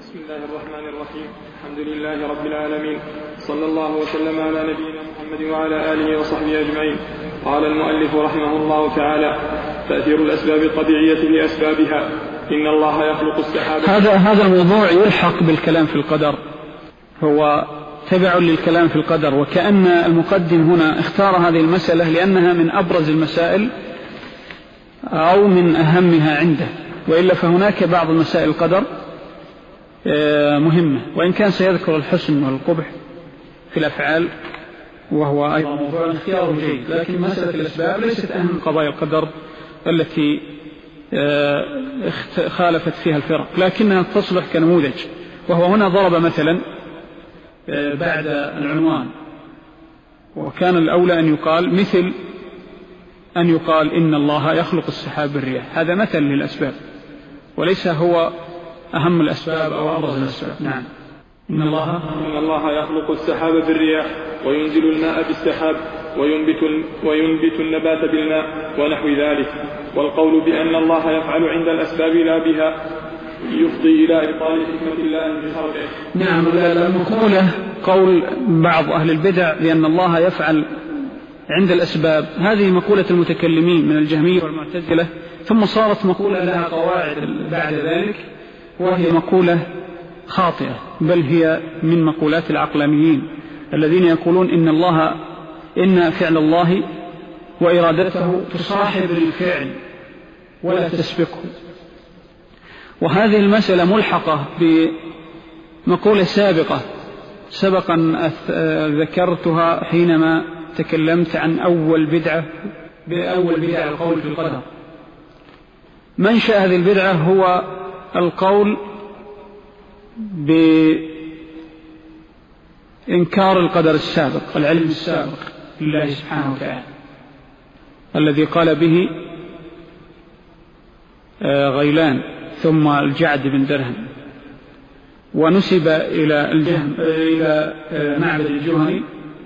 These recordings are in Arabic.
بسم الله الرحمن الرحيم. الحمد لله رب العالمين، صلى الله وسلم على نبينا محمد وعلى آله وصحبه أجمعين. قال المؤلف رحمه الله تعالى: تأثير الأسباب الطبيعية لأسبابها، إن الله يخلق السحاب. هذا الموضوع يلحق بالكلام في القدر، هو تبع للكلام في القدر، وكأن المقدم هنا اختار هذه المسألة لأنها من أبرز المسائل أو من أهمها عنده، وإلا فهناك بعض مسائل القدر مهمة، وإن كان سيذكر الحسن والقبح في الأفعال وهو أيضا موضوع اختياره جيد، لكن مسألة الأسباب ليست أهم قضايا القدر التي خالفت فيها الفرق، لكنها تصلح كنموذج. وهو هنا ضرب مثلا بعد العنوان، وكان الأولى أن يقال مثل أن يقال إن الله يخلق السحاب بالرياح، هذا مثل للأسباب وليس هو أهم الأسباب أو أبرز الأسباب. نعم. إن الله يخلق السحاب بالرياح وينزل الماء بالسحاب وينبت النبات بالماء ونحو ذلك. والقول بأن الله يفعل عند الأسباب لا بها يفضي إلى إبطال حكمة الله في خلقه. نعم. المقولة قول بعض أهل البدع بأن الله يفعل عند الأسباب، هذه مقولة المتكلمين من الجهمية والمعتزلة، ثم صارت مقولة لها قواعد بعد ذلك، وهي مقولة خاطئة، بل هي من مقولات العقلانيين الذين يقولون إن فعل الله وإرادته تصاحب الفعل ولا تسبقه. وهذه المسألة ملحقة بمقولة سبق أن ذكرتها حينما تكلمت عن أول بدعة القول في القدر. منشأ هذه البدعة هو القول بإنكار القدر السابق، العلم السابق لله سبحانه وتعالى الذي قال به غيلان ثم الجعد بن درهم، ونسب إلى معبد الجهني،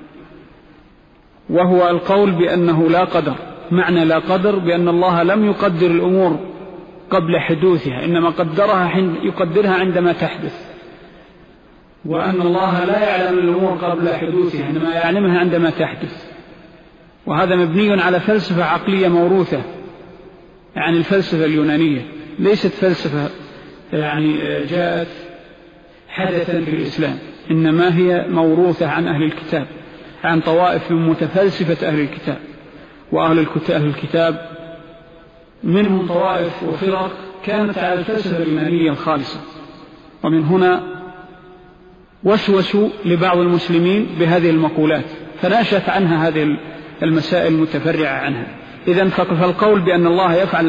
وهو القول بأنه لا قدر. معنى لا قدر بأن الله لم يقدر الأمور قبل حدوثها، إنما يقدرها عندما تحدث، وأن الله لا يعلم الأمور قبل حدوثها، إنما يعلمها عندما تحدث. وهذا مبني على فلسفة عقلية موروثة عن الفلسفة اليونانية، ليست فلسفة جاءت حدثا في الإسلام، إنما هي موروثة عن أهل الكتاب، عن طوائف من متفلسفة أهل الكتاب. وأهل الكتاب منهم طوائف وفرق كانت على الفلسفة اليونانية الخالصة، ومن هنا وسوسوا لبعض المسلمين بهذه المقولات، فناشت عنها هذه المسائل المتفرعة عنها. إذن فالقول بأن الله يفعل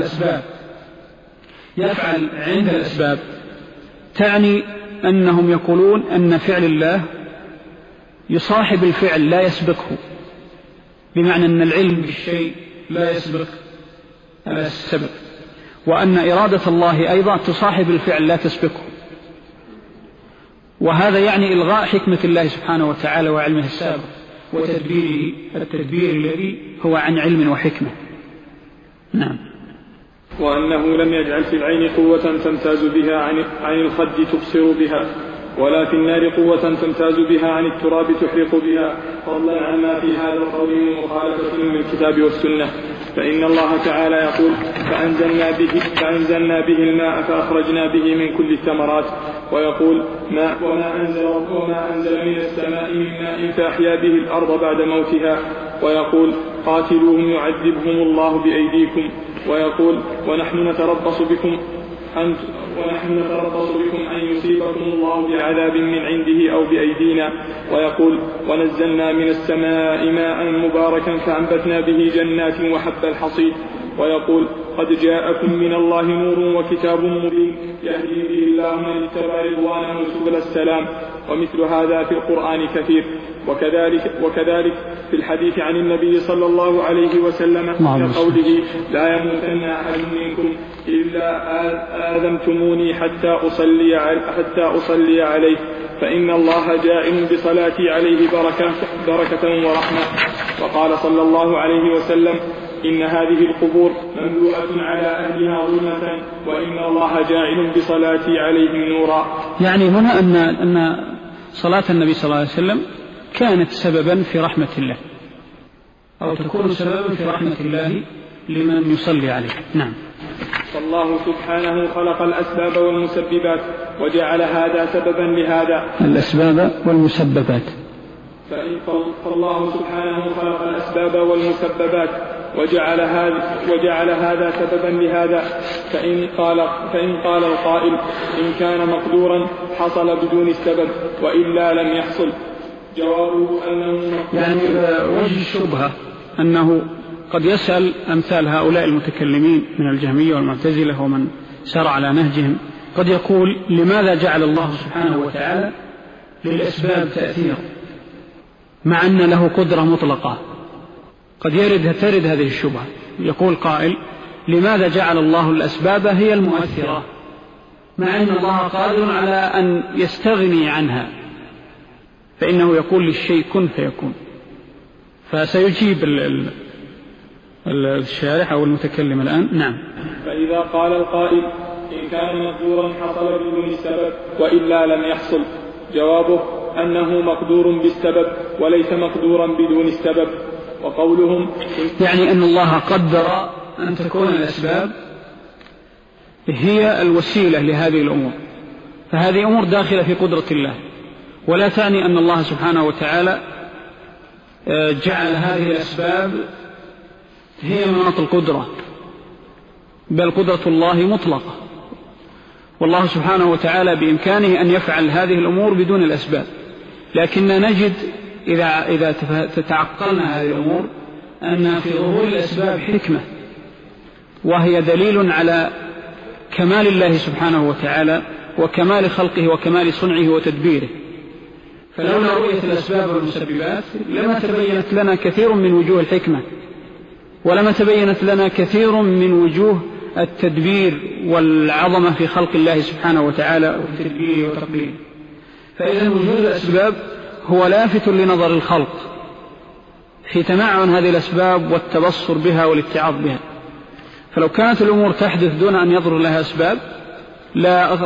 عند الأسباب تعني أنهم يقولون أن فعل الله يصاحب الفعل لا يسبقه، بمعنى أن العلم بالشيء لا يسبق السبب، وأن إرادة الله أيضا تصاحب الفعل لا تسبقه. وهذا يعني إلغاء حكمة الله سبحانه وتعالى وعلمه السابق وتدبيره، التدبير الذي هو عن علم وحكمة. نعم. وأنه لم يجعل في العين قوة تمتاز بها عن الخد تبصر بها، ولا في النار قوة تمتاز بها عن التراب تحرق بها، فضلا عما في هذا القول من مخالفة للكتاب والسنة. فإن الله تعالى يقول: فأنزلنا به الماء فأخرجنا به من كل الثمرات، ويقول: وما أنزل من السماء من ماء فأحيا به الأرض بعد موتها، ويقول: قاتلوهم يعذبهم الله بأيديكم، ويقول: ونحن نتربص بكم أن يصيبكم الله بعذاب من عنده أو بأيدينا، ويقول: ونزلنا من السماء ماء مباركا فأنبتنا به جنات وحب الحصيد، ويقول: قد جاءكم من الله نور وكتاب مبين يهدي به الله من اتبع رضوانه سبل السلام. ومثل هذا في القرآن كثير. وكذلك في الحديث عن النبي صلى الله عليه وسلم كقوله: لا يموتن أحد منكم إلا آذنتموني حتى أصلي عليه، فإن الله جائل بصلاتي عليه بركة ورحمة. وقال صلى الله عليه وسلم: إن هذه القبور مملوءة على أهلها ظلمة وإن الله جاعل بصلاتي عليهم نورا. يعني هنا أن صلاة النبي صلى الله عليه وسلم كانت سببا في رحمة الله، أو تكون سببا في رحمة الله لمن يصلي عليه. نعم. فالله سبحانه خلق الأسباب والمسببات وجعل هذا سببا لهذا. الأسباب والمسببات. فالله سبحانه خلق الأسباب والمسببات وجعل هذا سببا لهذا. فإن قال القائل إن كان مقدورا حصل بدون السبب وإلا لم يحصل، جوابه أنه يعني وجه الشبهة أنه قد يسأل أمثال هؤلاء المتكلمين من الجهمية والمعتزلة ومن سار على نهجهم، قد يقول لماذا جعل الله سبحانه وتعالى للأسباب تأثير مع أن له قدرة مطلقة؟ قد ترد هذه الشبهة. يقول قائل لماذا جعل الله الأسباب هي المؤثرة مع أن الله قادر على أن يستغني عنها، فإنه يقول للشيء كن فيكون. فسيجيب الشارح أو المتكلم الآن. نعم. فإذا قال القائل إن كان مقدورا حصل بدون السبب وإلا لم يحصل، جوابه أنه مقدور بالسبب وليس مقدورا بدون السبب. وقولهم يعني أن الله قدر أن تكون الأسباب هي الوسيلة لهذه الأمور، فهذه أمور داخلة في قدرة الله، ولا تعني أن الله سبحانه وتعالى جعل هذه الأسباب هي مناط القدرة، بل قدرة الله مطلقة، والله سبحانه وتعالى بإمكانه أن يفعل هذه الأمور بدون الأسباب. لكن نجد إذا تتعقلنا هذه الأمور أن في ظهور الأسباب حكمة، وهي دليل على كمال الله سبحانه وتعالى وكمال خلقه وكمال صنعه وتدبيره. فلولا رؤية الأسباب والمسببات لما تبينت لنا كثير من وجوه الحكمة، ولما تبينت لنا كثير من وجوه التدبير والعظمة في خلق الله سبحانه وتعالى وتدبيره وتقديره. فإذا وجود الأسباب هو لافت لنظر الخلق في تمعن هذه الأسباب والتبصر بها والاتعاظ بها. فلو كانت الأمور تحدث دون أن يظهر لها أسباب لا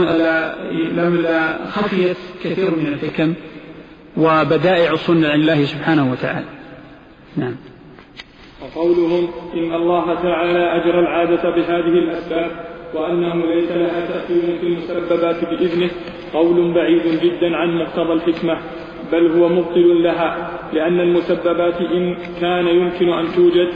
خفيت كثير من الحكم وبدائع صنع الله سبحانه وتعالى. نعم. وقولهم إن الله تعالى أجرى العادة بهذه الأسباب وأنه ليس لها تأثير في المسببات بإذنه قول بعيد جدا عن مقتضى الحكمة، بل هو مبطل لها، لأن المسببات إن كان يمكن أن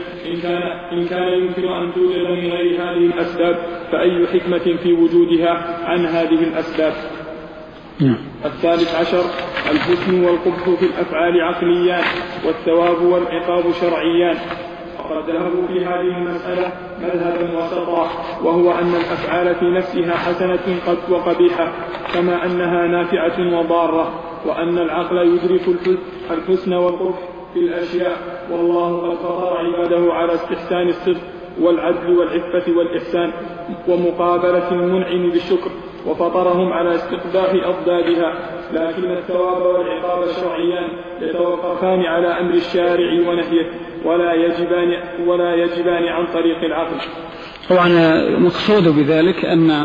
توجد من غير هذه الأسباب فأي حكمة في وجودها عن هذه الأسباب. الثالث عشر الحسن والقبح في الأفعال عقليان والثواب والعقاب شرعيان. وقد ذهبوا في هذه المسألة مذهبا وسطا، وهو أن الأفعال في نفسها حسنة وقبيحة كما أنها نافعة وضارة، وأن العقل يدرك الحسن والقبح في الأشياء، والله قد فطر عباده على استحسان الصدق والعدل والعفة والإحسان ومقابلة المنعم بالشكر، وفطرهم على استقباح أضدادها، لكن الثواب والعقاب الشرعيان يتوقفان على أمر الشارع ونهيه ولا يجبان عن طريق العقل. طبعا مقصود بذلك أن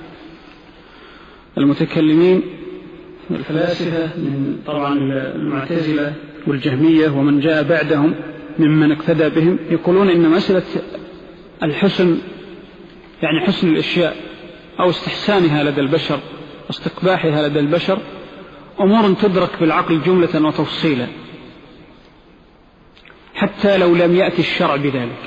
المتكلمين الفلاسفة من طبعا المعتزلة والجهمية ومن جاء بعدهم ممن اقتدى بهم يقولون إن مسألة الحسن يعني حسن الأشياء أو استحسانها لدى البشر واستقباحها لدى البشر أمور تدرك بالعقل جملة وتفصيلا حتى لو لم يأتي الشرع بذلك.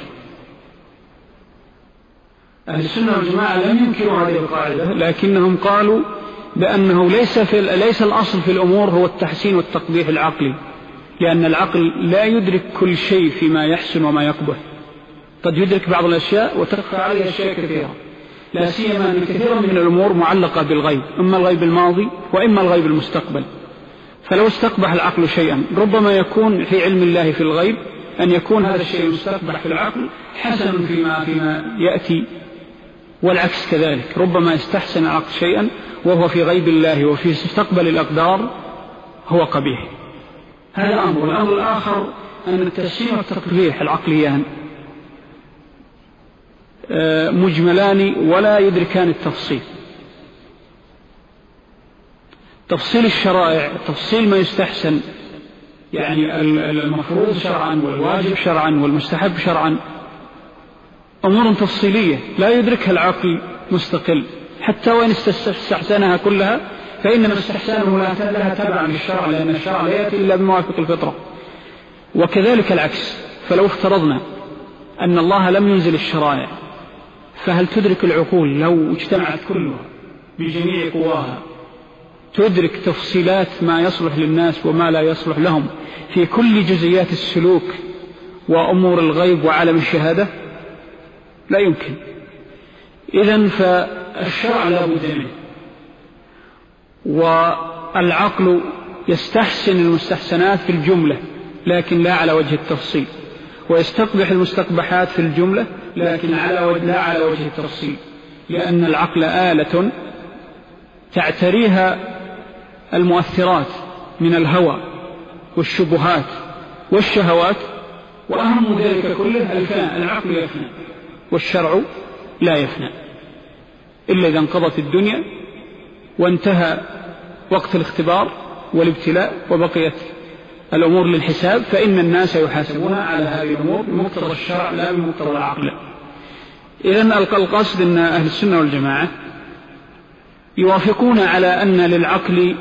أهل السنة والجماعة لم ينكروا هذه القاعدة، لكنهم قالوا بأنه ليس الأصل في الأمور هو التحسين والتقبيح العقلي، لأن العقل لا يدرك كل شيء فيما يحسن وما يقبح، قد يدرك بعض الأشياء وتخفى عليه أشياء كثيرة، لا سيما أن كثيرا من الأمور معلقة بالغيب، إما الغيب الماضي وإما الغيب المستقبل. فلو استقبح العقل شيئا ربما يكون في علم الله في الغيب أن يكون هذا الشيء المستقبح في العقل حسن فيما يأتي، والعكس كذلك، ربما يستحسن العقل شيئا وهو في غيب الله وفي مستقبل الأقدار هو قبيح. هذا أمر. والأمر الآخر أن التحسين والتقبيح العقليان مجملان ولا يدركان التفصيل. تفصيل الشرائع، تفصيل ما يستحسن، يعني المفروض شرعا والواجب شرعا والمستحب شرعا، أمور تفصيلية لا يدركها العقل مستقل، حتى وإن استحسنها كلها فإنما استحسانه لها تبعا للشرع، لأن الشرع لا يأتي إلا بموافق الفطرة. وكذلك العكس، فلو افترضنا أن الله لم ينزل الشرائع، فهل تدرك العقول لو اجتمعت كلها بجميع قواها تدرك تفصيلات ما يصلح للناس وما لا يصلح لهم في كل جزئيات السلوك وأمور الغيب وعالم الشهادة؟ لا يمكن. إذن فالشرع لا بد منه، والعقل يستحسن المستحسنات في الجملة لكن لا على وجه التفصيل، ويستقبح المستقبحات في الجملة لكن لا على وجه التفصيل، لأن العقل آلة تعتريها المؤثرات من الهوى والشبهات والشهوات، وأهم ذلك كله العقل يفنى والشرع لا يفنى إلا إذا انقضت الدنيا وانتهى وقت الاختبار والابتلاء وبقيت الأمور للحساب، فإن الناس يحاسبون على هذه الأمور بمقتضى الشرع لا بمقتضى العقل. إذن القصد أن أهل السنة والجماعة يوافقون على أن للعقل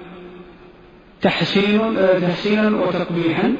تحسينا وتقبيحا،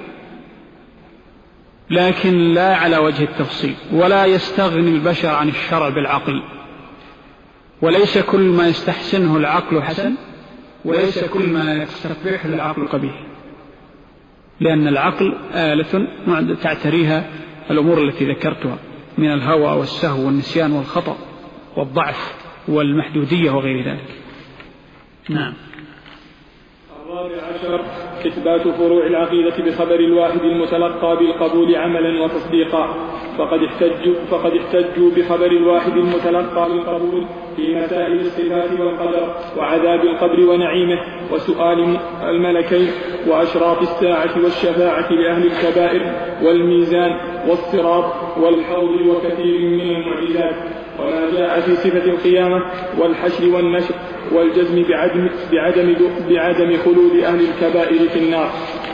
لكن لا على وجه التفصيل، ولا يستغني البشر عن الشرع بالعقل، وليس كل ما يستحسنه العقل حسن، وليس كل ما يستقبحه العقل قبيح، لأن العقل آلة تعتريها الأمور التي ذكرتها من الهوى والسهو والنسيان والخطأ والضعف والمحدودية وغير ذلك. نعم. الرابع عشر إثبات فروع العقيدة بخبر الواحد المتلقى بالقبول عملا وتصديقا، فقد احتجوا بخبر الواحد المتلقى بالقبول في مسائل الصفات والقدر وعذاب القبر ونعيمه وسؤال الملكين وأشراط الساعة والشفاعة لأهل الكبائر والميزان والصراط والحوض وكثير من المعجزات، وما جاء في صفة القيامة والحشر والنشر والجزم بعدم خلود أهل الكبائر في النار.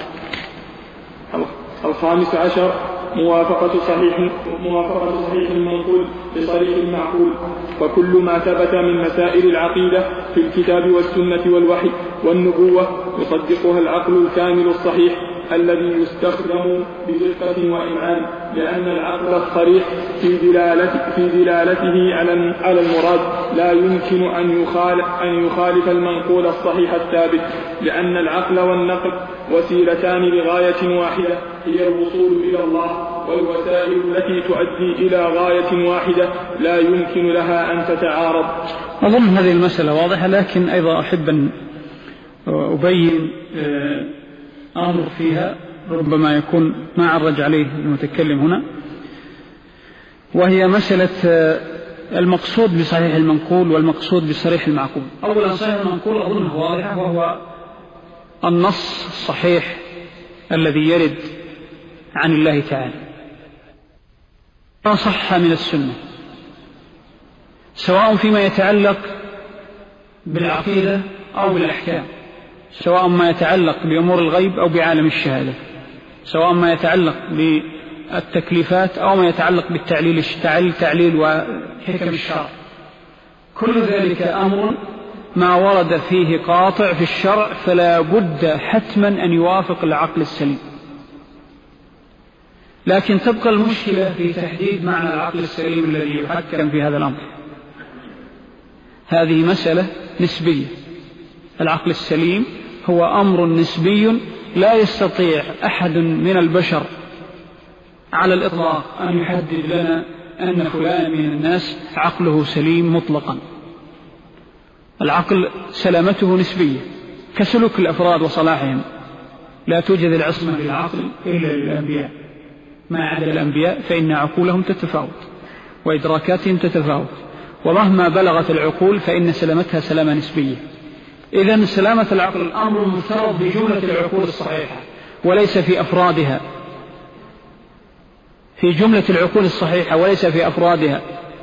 الخامس عشر موافقة صحيح المنقول بصريح المعقول، وكل ما ثبت من مسائل العقيدة في الكتاب والسنة والوحي والنبوة يصدقها العقل الكامل الصحيح الذي يستخدم بدقة وإمعان، لأن العقل الصريح في دلالته على المراد لا يمكن أن يخالف المنقول الصحيح الثابت، لأن العقل والنقل وسيلتان لغاية واحدة هي الوصول إلى الله، والوسائل التي تؤدي إلى غاية واحدة لا يمكن لها أن تتعارض. أظن هذه المسألة واضحة، لكن أيضا أحب أن أبين أمر فيها ربما يكون ما عرج عليه المتكلم هنا، وهي مسألة المقصود بصحيح المنقول والمقصود بصريح المعقول. أولا صحيح المنقول أظنه واضحة، وهو النص الصحيح الذي يرد عن الله تعالى ما صح من السنة، سواء فيما يتعلق بالعقيدة أو بالأحكام، سواء ما يتعلق بأمور الغيب أو بعالم الشهادة، سواء ما يتعلق بالتكليفات أو ما يتعلق بالتعليل وحكم الشرع، كل ذلك أمر ما ورد فيه قاطع في الشرع فلا بد حتما أن يوافق العقل السليم. لكن تبقى المشكلة في تحديد معنى العقل السليم الذي يحكم في هذا الأمر. هذه مسألة نسبية، العقل السليم هو أمر نسبي لا يستطيع أحد من البشر على الإطلاق أن يحدد لنا أن فلان من الناس عقله سليم مطلقا. العقل سلامته نسبية كسلوك الأفراد وصلاحهم، لا توجد العصمة للعقل إلا للأنبياء، ما عدا الأنبياء فإن عقولهم تتفاوت وإدراكاتهم تتفاوت، ومهما بلغت العقول فإن سلامتها سلامة نسبية. إذن سلامة العقل أمر مفترض بجملة العقول الصحيحة وليس في أفرادها، في جملة العقول الصحيحة وليس في أفرادها،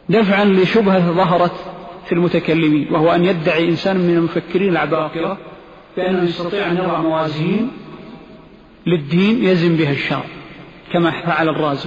دفعا لشبهة ظهرت في المتكلمين، وهو أن يدعي إنسان من المفكرين العباقرة بأنه يستطيع أن يضع موازين للدين يزن بها الشرع كما فعل الرازي.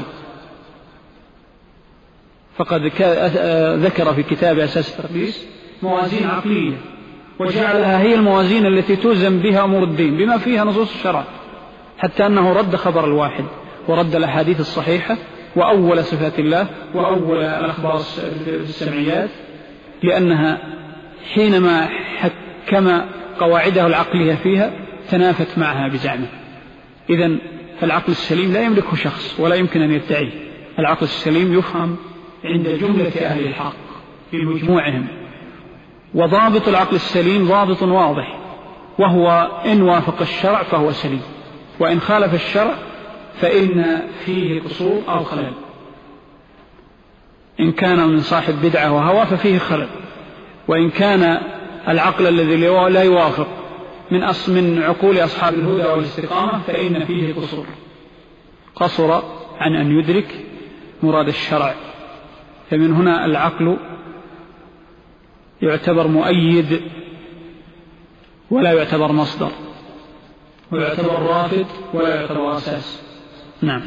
فقد ذكر في كتاب أساس التقديس موازين عقلية، وجعلها هي الموازين التي توزن بها أمور الدين بما فيها نصوص الشرع، حتى أنه رد خبر الواحد ورد الأحاديث الصحيحة وأول صفات الله وأول الأخبار السمعيات، لأنها حينما حكم قواعده العقلية فيها تنافت معها بزعمه. إذن فالعقل السليم لا يملكه شخص ولا يمكن أن يدعيه. العقل السليم يفهم عند جملة أهل الحق في مجموعهم، وضابط العقل السليم ضابط واضح، وهو إن وافق الشرع فهو سليم، وإن خالف الشرع فإن فيه قصور أو خلل. إن كان من صاحب بدعة وهوى ففيه خلل، وإن كان العقل الذي لا يوافق من عقول أصحاب الهدى والاستقامة فإن فيه قصور، قصر عن أن يدرك مراد الشرع. فمن هنا العقل يعتبر مؤيد ولا يعتبر مصدر، ويعتبر رافد ولا يعتبر أساس. نعم.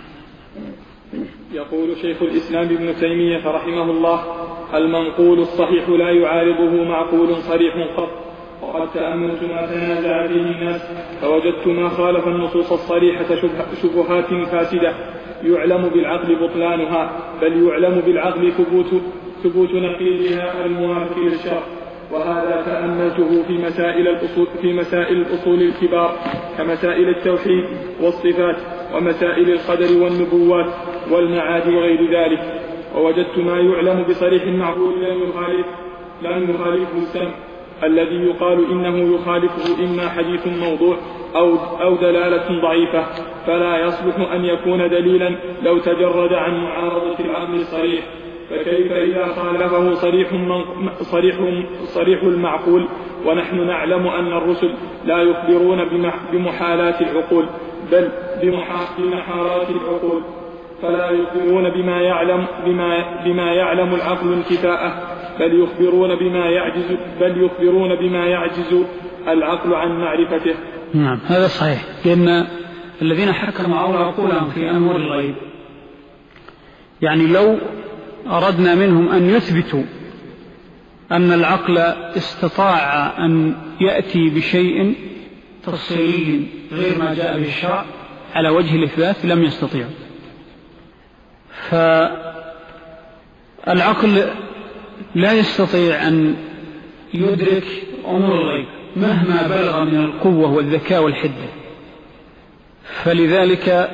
يقول شيخ الإسلام ابن تيمية رحمه الله: المنقول الصحيح لا يعارضه معقول صريح قط. وقد تأملت ما تنازع فيه الناس فوجدت ما خالف النصوص الصريحة شبهات فاسدة يعلم بالعقل بطلانها، بل يعلم بالعقل ثبوت نقيضها الموافق للشرع. وهذا تأملته في مسائل الأصول الكبار كمسائل التوحيد والصفات ومسائل القدر والنبوات والمعاد وغير ذلك، ووجدت ما يعلم بصريح معقول لم يخالفه السمع الذي يقال إنه يخالفه إما حديث موضوع أو دلالة ضعيفة، فلا يصلح أن يكون دليلا لو تجرد عن معارضة العقل الصريح. فكيف إذا خالفه صريح المعقول، ونحن نعلم أن الرسل لا يخبرون بمحالات العقول بل بمحارات العقول، فلا يخبرون بما يعلم العقل انتفاءه، بل يخبرون بما يعجز العقل عن معرفته. نعم، هذا صحيح، لأن الذين حكموا على عقولهم في أمور الغيب، يعني لو أردنا منهم أن يثبتوا أن العقل استطاع أن يأتي بشيء تفصيلي غير ما جاء به الشرع على وجه الإثبات لم يستطيعوا. فالعقل لا يستطيع أن يدرك أمور الغيب مهما بلغ من القوة والذكاء والحدة. فلذلك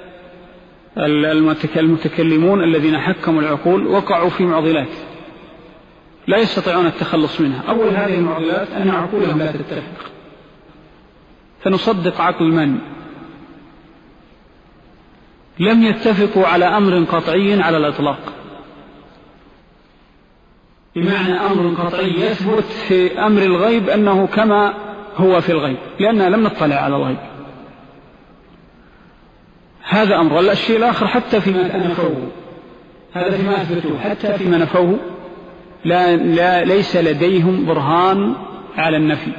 المتكلمون الذين حكموا العقول وقعوا في معضلات لا يستطيعون التخلص منها. أول هذه المعضلات أن عقولهم لا تتفق، فنصدق عقل من لم يتفقوا على أمر قطعي على الإطلاق، بمعنى أمر قطعي يثبت في أمر الغيب أنه كما هو في الغيب، لأننا لم نطلع على الغيب. هذا أمر. الشيء الآخر حتى فيما نفوه، هذا فيما أثبتوه، حتى فيما نفوه ليس لديهم برهان على النفي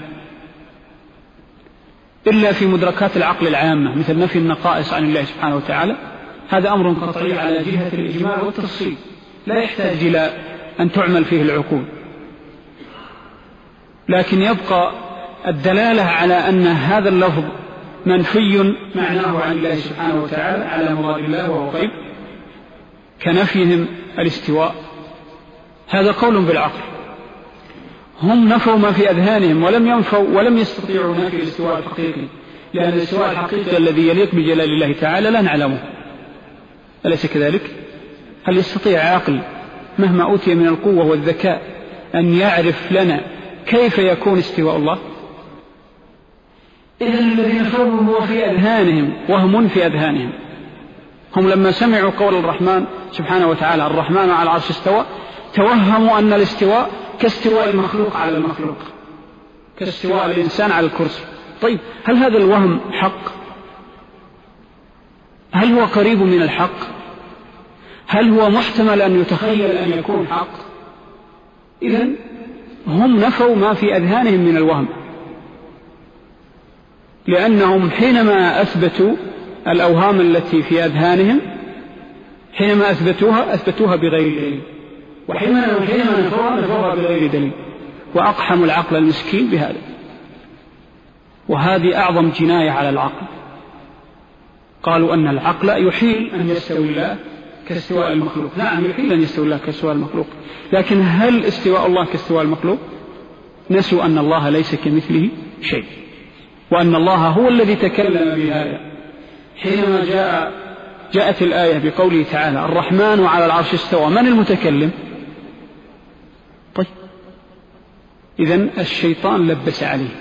إلا في مدركات العقل العامة، مثل نفي النقائص عن الله سبحانه وتعالى. هذا أمر قطعي على جهة الإجمال والتفصيل لا يحتاج إلى أن تعمل فيه العقول، لكن يبقى الدلالة على أن هذا اللفظ منفي معناه عن الله سبحانه وتعالى على مراد الله وهو غيب، كنفيهم الاستواء. هذا قول بالعقل. هم نفوا ما في أذهانهم ولم يستطيعوا نفي الاستواء الحقيقي، لأن الاستواء الحقيقي الذي يليق بجلال الله تعالى لا نعلمه، أليس كذلك؟ هل يستطيع عاقل مهما أوتي من القوة والذكاء أن يعرف لنا كيف يكون استواء الله؟ إذن الذين نفوا هو في أذهانهم، وهم في أذهانهم. هم لما سمعوا قول الرحمن سبحانه وتعالى الرحمن على العرش استوى، توهموا أن الاستواء كاستواء المخلوق على المخلوق، كاستواء الإنسان على الكرسي. طيب، هل هذا الوهم حق؟ هل هو قريب من الحق؟ هل هو محتمل أن يتخيل أن يكون حق؟ إذن هم نفوا ما في أذهانهم من الوهم، لأنهم حينما أثبتوا الأوهام التي في أذهانهم حينما أثبتوها بغير دليل، وحينما نفوها بغير دليل، وأقحموا العقل المسكين بهذا. وهذه أعظم جناية على العقل. قالوا أن العقل يحيل أن يستوي الله كاستواء المخلوق. نعم، يحيل أن يستوي الله كاستواء المخلوق، لكن هل استواء الله كاستواء المخلوق؟ نسوا أن الله ليس كمثله شيء، وأن الله هو الذي تكلم بهذا. حينما جاءت الآية بقوله تعالى الرحمن على العرش استوى، من المتكلم؟ طيب، إذن الشيطان لبس عليه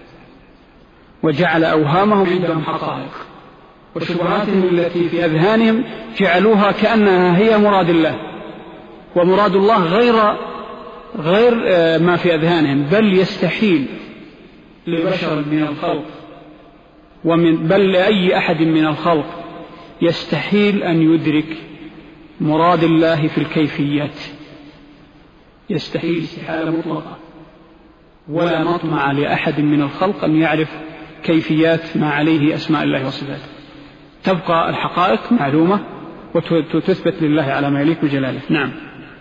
وجعل أوهامهم عندهم حقائق، وشبهاتهم التي في أذهانهم جعلوها كأنها هي مراد الله، ومراد الله غير ما في أذهانهم، بل يستحيل لبشر من الخلق بل لأي أحد من الخلق يستحيل أن يدرك مراد الله في الكيفيات، يستحيل استحالة مطلقة، ولا مطمع لأحد من الخلق أن يعرف كيفيات ما عليه أسماء الله وصفاته. تبقى الحقائق معلومة وتثبت لله على ما يليق بجلاله. نعم.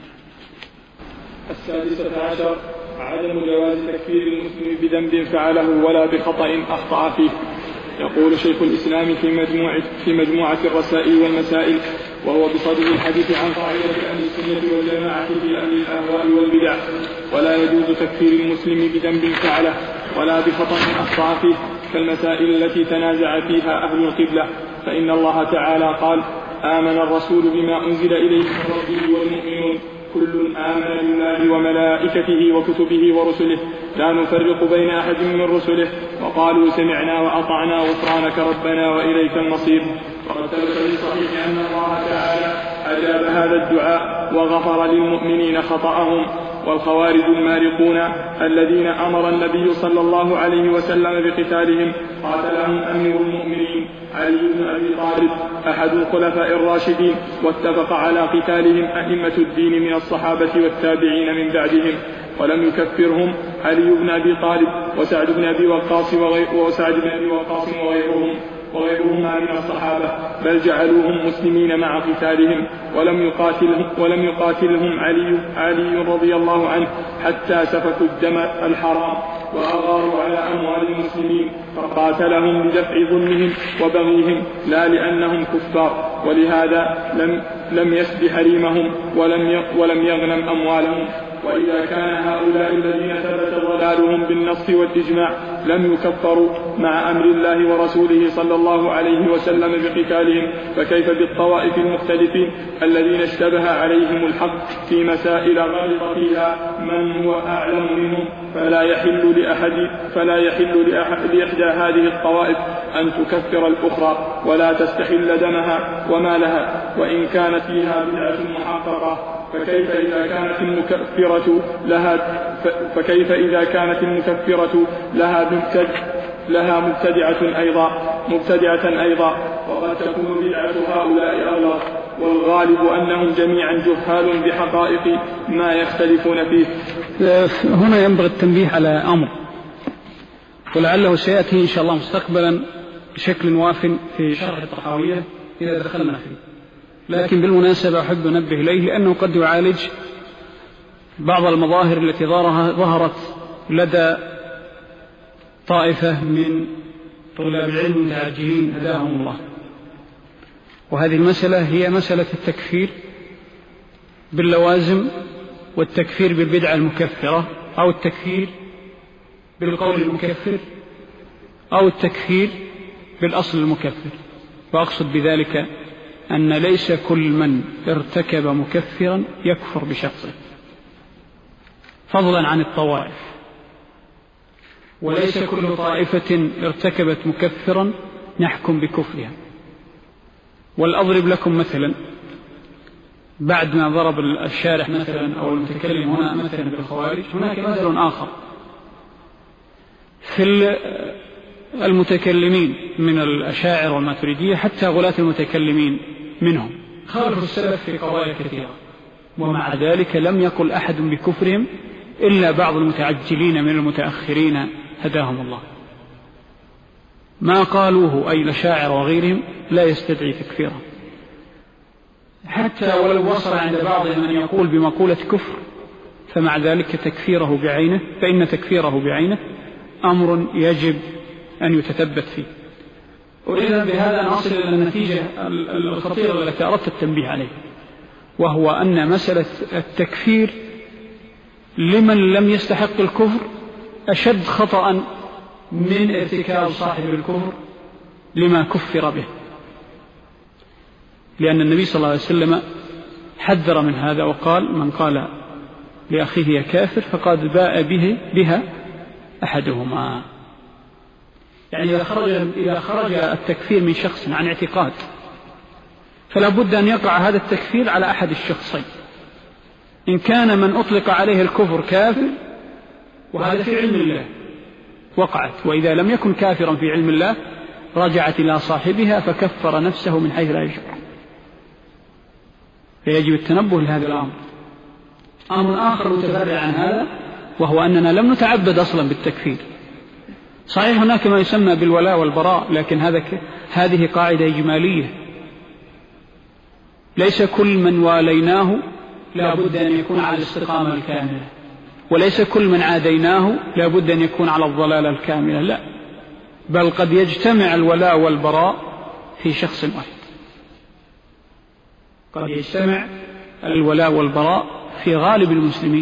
16 عدم جواز تكفير المسلم بذنب فعله ولا بخطأ أخطأ فيه. يقول شيخ الإسلام في مجموعة الرسائل والمسائل، وهو بصدد الحديث عن قاعدة أهل السنة والجماعة في أهل الأهواء والبدع: ولا يجوز تكفير المسلم بذنب فعله ولا بخطأ أخطأ فيه، كالمسائل التي تنازع فيها أهل القبلة، فإن الله تعالى قال: آمن الرسول بما أنزل إليه من ربه والمؤمنون كل آمن بالله وملائكته وكتبه ورسله لا نفرق بين أحد من رسله وقالوا سمعنا وأطعنا غفرانك ربنا وإليك المصير. وقد ثبت في الصحيح أن الله تعالى أجاب هذا الدعاء وغفر للمؤمنين خطأهم. والخوارج المارقون الذين أمر النبي صلى الله عليه وسلم بقتالهم قاتلهم أمير المؤمنين علي بن أبي طالب أحد الخلفاء الراشدين، واتفق على قتالهم أئمة الدين من الصحابة والتابعين من بعدهم، ولم يكفرهم علي بن أبي طالب وسعد بن أبي وقاص وغيرهما من الصحابة، بل جعلوهم مسلمين مع قتالهم، ولم يقاتلهم علي رضي الله عنه حتى سفكوا الدم الحرام وأغاروا على أموال المسلمين، فقاتلهم لدفع ظلمهم وبغيهم لا لأنهم كفار، ولهذا لم يسب حريمهم ولم يغنم أموالهم. وإذا كان هؤلاء الذين ثبت ضلالهم بالنص والإجماع لم يكفروا مع أمر الله ورسوله صلى الله عليه وسلم بقتالهم، فكيف بالطوائف المختلفين الذين اشتبه عليهم الحق في مسائل غلط فيها من هو أعلم منهم؟ فلا يحل لإحدى هذه الطوائف أن تكفر الأخرى ولا تستحل دمها ومالها وإن كانت فيها بدعة محققة. فكيف إذا كانت المكفرة لها مبتدعة أيضا، وقد تكون بدعة هؤلاء أغلظ، والغالب أنهم جميعا جهال بحقائق ما يختلفون فيه. هنا ينبغي التنبيه على أمر، ولعله سيأتي إن شاء الله مستقبلا بشكل واف في شرح الطحاوية إذا دخلنا فيه، لكن بالمناسبة أحب أنبه إليه لأنه قد يعالج بعض المظاهر التي ظهرت لدى طائفة من طلاب العلم المتعجلين هداهم الله. وهذه المسألة هي مسألة التكفير باللوازم، والتكفير بالبدعة المكفرة، أو التكفير بالقول المكفر، أو التكفير بالأصل المكفر. وأقصد بذلك أن ليس كل من ارتكب مكفرا يكفر بشخصه، فضلا عن الطوائف، وليس كل طائفة ارتكبت مكفرا نحكم بكفرها. والأضرب لكم مثلا، بعد ما ضرب الشارح مثلا أو المتكلم هنا مثلا بالخوارج، هناك مثل آخر في المتكلمين من الأشاعرة والماتريدية، حتى غلاة المتكلمين منهم خالفوا السلف في قضايا كثيرة، ومع ذلك لم يقل أحد بكفرهم إلا بعض المتعجلين من المتأخرين هداهم الله. ما قالوه أي الأشاعرة وغيرهم لا يستدعي تكفيرهم، حتى ولو وصل عند بعضهم أن يقول بمقولة كفر، فمع ذلك تكفيره بعينه، فإن تكفيره بعينه أمر يجب أن يتثبت فيه. وإذا بهذا نصل إلى النتيجة الخطيرة التي أردت التنبيه عليها، وهو أن مسألة التكفير لمن لم يستحق الكفر أشد خطأ من ارتكاب صاحب الكفر لما كفر به، لأن النبي صلى الله عليه وسلم حذر من هذا وقال: من قال لأخيه يا كافر فقد باء بها أحدهما. يعني إذا خرج التكفير من شخص عن اعتقاد فلا بد أن يقع هذا التكفير على أحد الشخصين، إن كان من أطلق عليه الكفر كافر وهذا في علم الله وقعت، وإذا لم يكن كافرا في علم الله رجعت إلى صاحبها فكفر نفسه من حيث لا يشعر. فيجب التنبه لهذا الأمر. أمر آخر متفرع عن هذا وهو أننا لم نتعبد أصلا بالتكفير. صحيح هناك ما يسمى بالولاء والبراء، لكن هذه قاعدة إجمالية، ليس كل من واليناه لا بد أن يكون على الاستقامة الكاملة، وليس كل من عاديناه لا بد أن يكون على الضلالة الكاملة، لا، بل قد يجتمع الولاء والبراء في شخص واحد. قد يجتمع الولاء والبراء في غالب المسلمين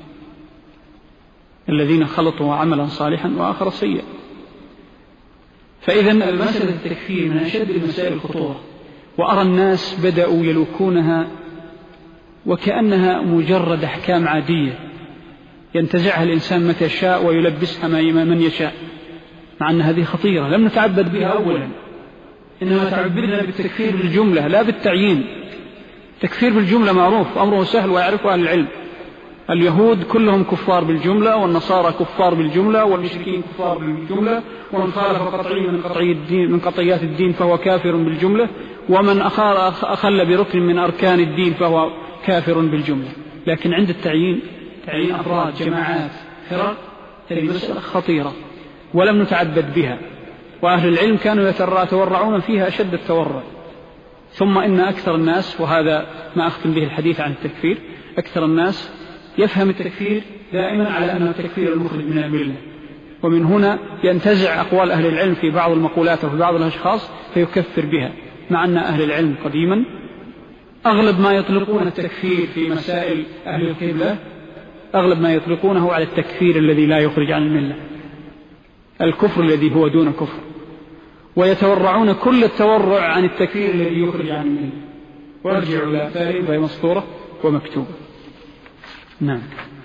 الذين خلطوا عملا صالحا وآخر سيئا. فإذا المسألة التكفير من أشد المسائل خطورة، وأرى الناس بدأوا يلوكونها وكأنها مجرد أحكام عادية ينتزعها الإنسان متى شاء ويلبسها من يشاء، مع أن هذه خطيرة. لم نتعبد بها أولا، إنما تعبدنا بالتكفير بالجملة لا بالتعيين. تكفير بالجملة معروف، أمره سهل ويعرفه أهل العلم. اليهود كلهم كفار بالجملة، والنصارى كفار بالجملة، والمشركين كفار بالجملة، ومن خالف قطعي من قطعيات الدين فهو كافر بالجملة، ومن أخل بركن من أركان الدين فهو كافر بالجملة. لكن عند التعيين، تعيين أفراد، جماعات، فرق، هذه مسألة خطيرة ولم نتعبد بها، وأهل العلم كانوا يتورعون فيها أشد التورع. ثم إن أكثر الناس، وهذا ما أختم به الحديث عن التكفير، أكثر الناس يفهم التكفير دائما على أنه تكفير المخرج من الملة، ومن هنا ينتزع أقوال أهل العلم في بعض المقولات وفي بعض الأشخاص فيكفر بها، مع أن أهل العلم قديما أغلب ما يطلقون التكفير في مسائل أهل القبلة أغلب ما يطلقونه على التكفير الذي لا يخرج عن الملة، الكفر الذي هو دون كفر، ويتورعون كل التورع عن التكفير الذي يخرج عن الملة. وارجعوا إلى آثاره فهي مسطورة ومكتوبة. نعم.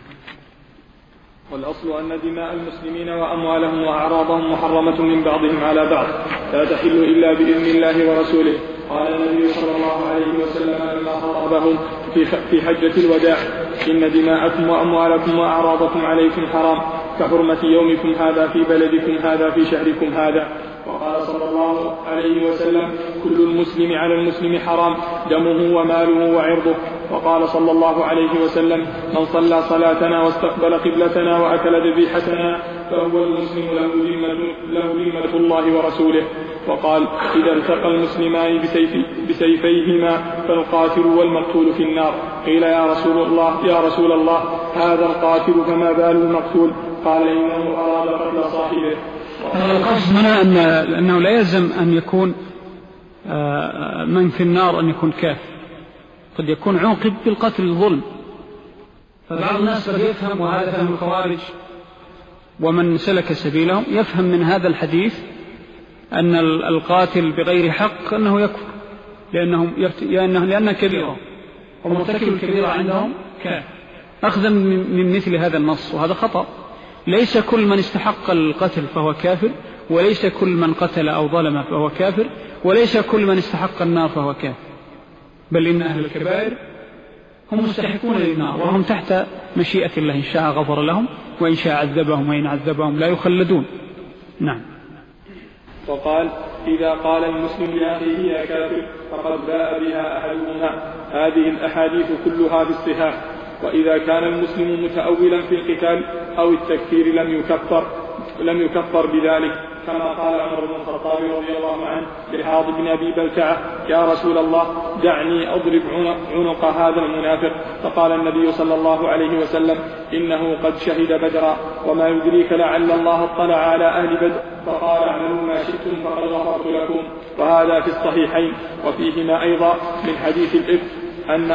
والأصل أن دماء المسلمين وأموالهم وأعراضهم محرمة من بعضهم على بعض، لا تحل إلا بإذن الله ورسوله. قال النبي صلى الله عليه وسلم لما خطبهم في حجة الوداع: إن دماءكم وأموالكم وأعراضكم عليكم حرام كحرمة يومكم هذا في بلدكم هذا في شهركم هذا. وقال صلى الله عليه وسلم: كل المسلم على المسلم حرام دمه وماله وعرضه. وقال صلى الله عليه وسلم: من صلى صلاتنا واستقبل قبلتنا وأكل ذبيحتنا فهو المسلم له ذمة الله ورسوله. وقال: إذا التقى المسلمان بسيفيهما فالقاتل والمقتول في النار. قيل: يا رسول الله هذا القاتل فما بال المقتول؟ قال: إنه أراد قتل صاحبه. القصد هنا أنه لا يلزم أن يكون من في النار أن يكون كافر، قد يكون عوقب بالقتل الظلم. فبعض الناس قد يفهم، وهذا فهم الخوارج ومن سلك سبيلهم، يفهم من هذا الحديث أن القاتل بغير حق أنه يكفر لأنه كبيرة، ومرتكب الكبيرة عندهم كافر، أخذا من مثل هذا النص، وهذا خطأ. ليس كل من استحق القتل فهو كافر، وليس كل من قتل أو ظلم فهو كافر، وليس كل من استحق النار فهو كافر، بل إن أهل الكبائر هم مستحقون للنار، وهم تحت مشيئة الله، إن شاء غفر لهم وإن شاء عذبهم، وإن عذبهم لا يخلدون. نعم. وقال إذا قال المسلم لأخيه يا كافر فقد باء بها أحدهما. هذه الأحاديث كلها في الصحاح. وإذا كان المسلم متأولا في القتال أو التكفير لم يكفر بذلك، كما قال عمر بن الخطاب رضي الله عنه لحاطب بن أبي بلتعة يا رسول الله دعني أضرب عنق هذا المنافق، فقال النبي صلى الله عليه وسلم إنه قد شهد بدرا وما يدريك لعل الله اطلع على أهل بدر، فقال اعملوا ما شئتم فقد غفرت لكم. وهذا في الصحيحين. وفيهما أيضا من حديث الإفك أن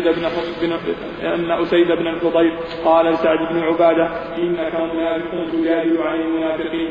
أسيد بن الحضير قال لسعد بن عبادة إنك منافق تجادل عن المنافقين،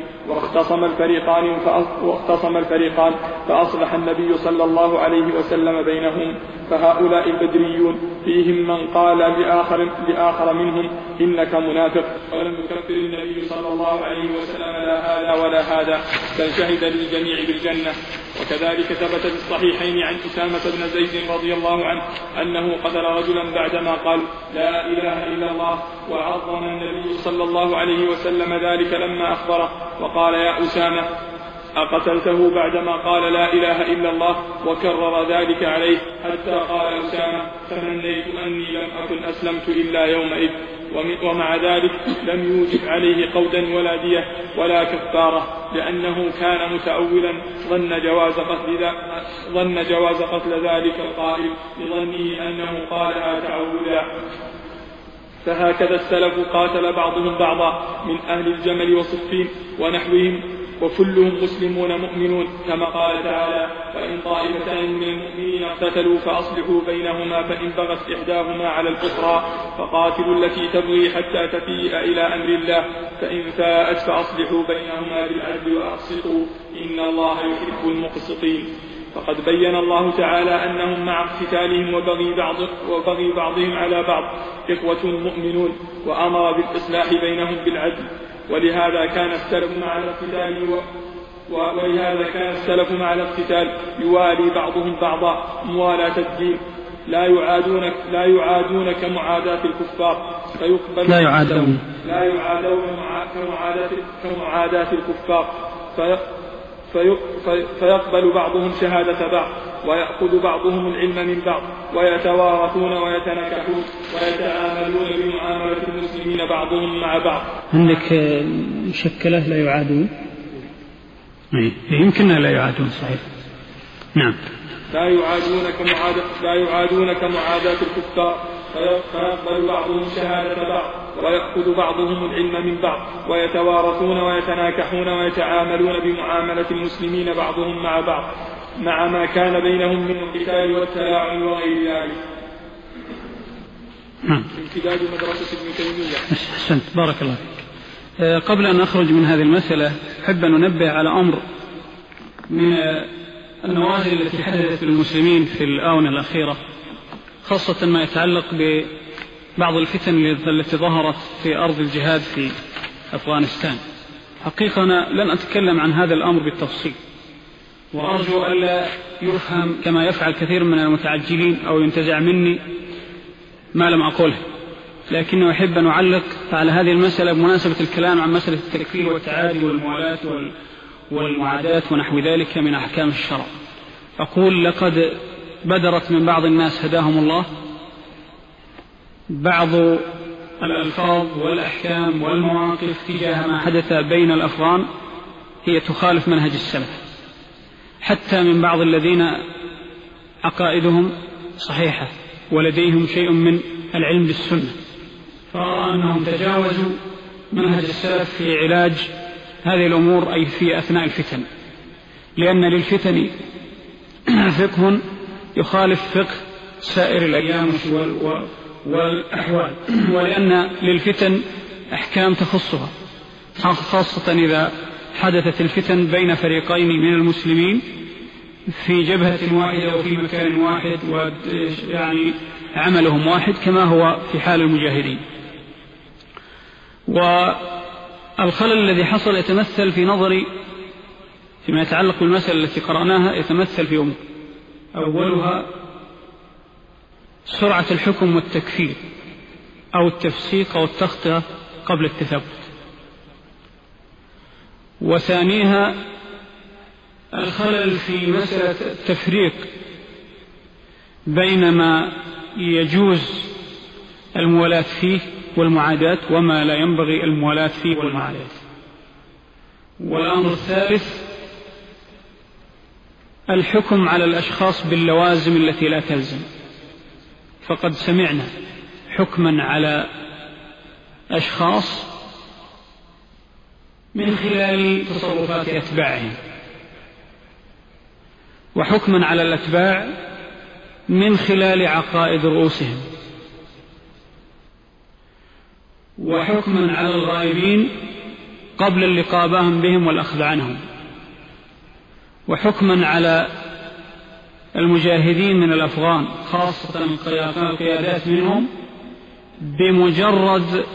واختصم الفريقان فأصلح النبي صلى الله عليه وسلم بينهم. فهؤلاء البدريون فيهم من قال لآخر منهم إنك منافق، ولم يكفر النبي صلى الله عليه وسلم لا هذا ولا هذا، بل شهد للجميع بالجنة. وكذلك ثبت في الصحيحين عن أسامة بن زيد رضي الله عنه أنه قتل رجلا بعدما قال لا إله إلا الله، وعظم النبي صلى الله عليه وسلم ذلك لما أخبره وقال يا أسامة أقتلته بعدما قال لا إله إلا الله، وكرر ذلك عليه حتى قال أسامة تمنيت أني لم أكن أسلمت إلا يومئذ. ومع ذلك لم يوجب عليه قودا ولا دية ولا كفارة، لأنه كان متأولا ظن جواز قتل ذلك القائل لظنه أنه قالها تعودا. فهكذا السلف قاتل بعضهم بعضا من أهل الجمل وصفين ونحوهم، وكلهم مسلمون مؤمنون، كما قال تعالى فإن طائفتان من المؤمنين اقتتلوا فأصلحوا بينهما فإن بغت إحداهما على الأخرى فقاتلوا التي تبغي حتى تفيء إلى أمر الله فإن فاءت فأصلحوا بينهما بالعدل وأقسطوا إن الله يحب المقسطين. فقد بين الله تعالى أنهم مع اقتتالهم وبغي بعضهم على بعض إخوة مؤمنون، وأمر بالإصلاح بينهم بالعدل. ولهذا كان السلف مع الاقتتال يوالي بعضهم بعضا موالاة الدين، لا يعادون كمعاداة الكفار كمعاداة الكفار، فيقبل بعضهم شهادة بعض، ويأخذ بعضهم العلم من بعض، ويتوارثون ويتنكحون ويتعاملون بمعاملة المسلمين بعضهم مع بعض. عندك مشكلة لا يعادون، يمكن لا يعادون صحيح. نعم. لا يعادون كمعاداة الكفار، فيقبل بعضهم شهادة بعض، ويأخذ بعضهم العلم من بعض، ويتوارثون ويتناكحون ويتعاملون بمعاملة المسلمين بعضهم مع بعض، مع ما كان بينهم من القتال والتلاعن وغير ذلك. امتداد مدرسة ابن تيمية. أحسنت، بارك الله فيك. قبل أن أخرج من هذه المسألة أحب أن أنبه على أمر من النوازل التي حدثت للمسلمين في الآونة الأخيرة، خاصة ما يتعلق ببعض الفتن التي ظهرت في أرض الجهاد في أفغانستان. حقيقة أنا لن أتكلم عن هذا الأمر بالتفصيل، وأرجو ألا يفهم كما يفعل كثير من المتعجلين أو ينتزع مني ما لم أقوله، لكنه أحب أن أعلق على هذه المسألة بمناسبة الكلام عن مسألة التكفير والتعادي والموالاة والمعاداة ونحو ذلك من أحكام الشرع. أقول لقد بدرت من بعض الناس هداهم الله بعض الألفاظ والأحكام والمواقف تجاه ما حدث بين الأفغان هي تخالف منهج السلف، حتى من بعض الذين عقائدهم صحيحة ولديهم شيء من العلم بالسنة، فرأى أنهم تجاوزوا منهج السلف في علاج هذه الأمور، أي في أثناء الفتن، لأن للفتن فقه يخالف فقه سائر الأيام والأحوال، ولأن للفتن أحكام تخصها، خاصة إذا حدثت الفتن بين فريقين من المسلمين في جبهة واحدة وفي مكان واحد، ويعني عملهم واحد كما هو في حال المجاهدين. والخلل الذي حصل يتمثل في نظري فيما يتعلق بالمسألة التي قرأناها، يتمثل في أمور: أولها سرعة الحكم والتكفير أو التفسيق أو التخطئة قبل التثبت، وثانيها الخلل في مسألة التفريق بين ما يجوز الموالاة فيه والمعاداة وما لا ينبغي الموالاة فيه والمعاداة. والأمر الثالث الحكم على الأشخاص باللوازم التي لا تلزم، فقد سمعنا حكما على أشخاص من خلال تصرفات أتباعهم، وحكما على الأتباع من خلال عقائد رؤوسهم، وحكما على الغائبين قبل اللقاء بهم والأخذ عنهم، وحكما على المجاهدين من الأفغان خاصة القيادات منهم بمجرد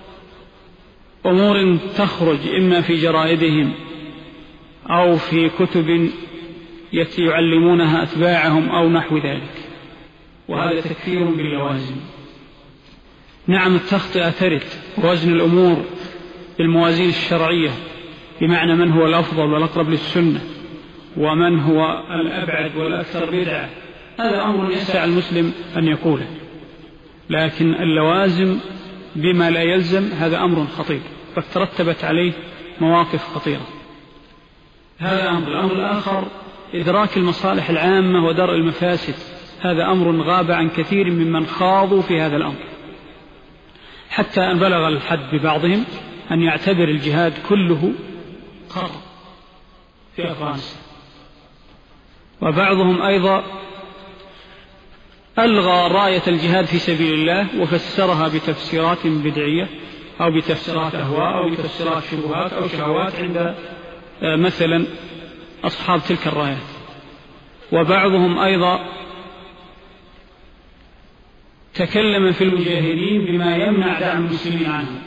أمور تخرج إما في جرائدهم أو في كتب يعلمونها أتباعهم أو نحو ذلك، وهذا تكفير باللوازم. نعم التخطئة ترد، وزن الأمور بالموازين الشرعية بمعنى من هو الأفضل والأقرب للسنة ومن هو الأبعد والأكثر بدعة، هذا أمر يسع المسلم أن يقوله، لكن اللوازم بما لا يلزم هذا أمر خطير قد ترتبت عليه مواقف خطيرة. هذا أمر. الأمر الآخر إدراك المصالح العامة ودرء المفاسد، هذا أمر غاب عن كثير ممن خاضوا في هذا الأمر، حتى أن بلغ الحد ببعضهم أن يعتبر الجهاد كله خطأ في أفغانستان، وبعضهم أيضا ألغى راية الجهاد في سبيل الله وفسرها بتفسيرات بدعية أو بتفسيرات أهواء أو بتفسيرات شبهات أو شهوات عند مثلا أصحاب تلك الرايات. وبعضهم أيضا تكلم في المجاهدين بما يمنع دعم المسلمين عنهم،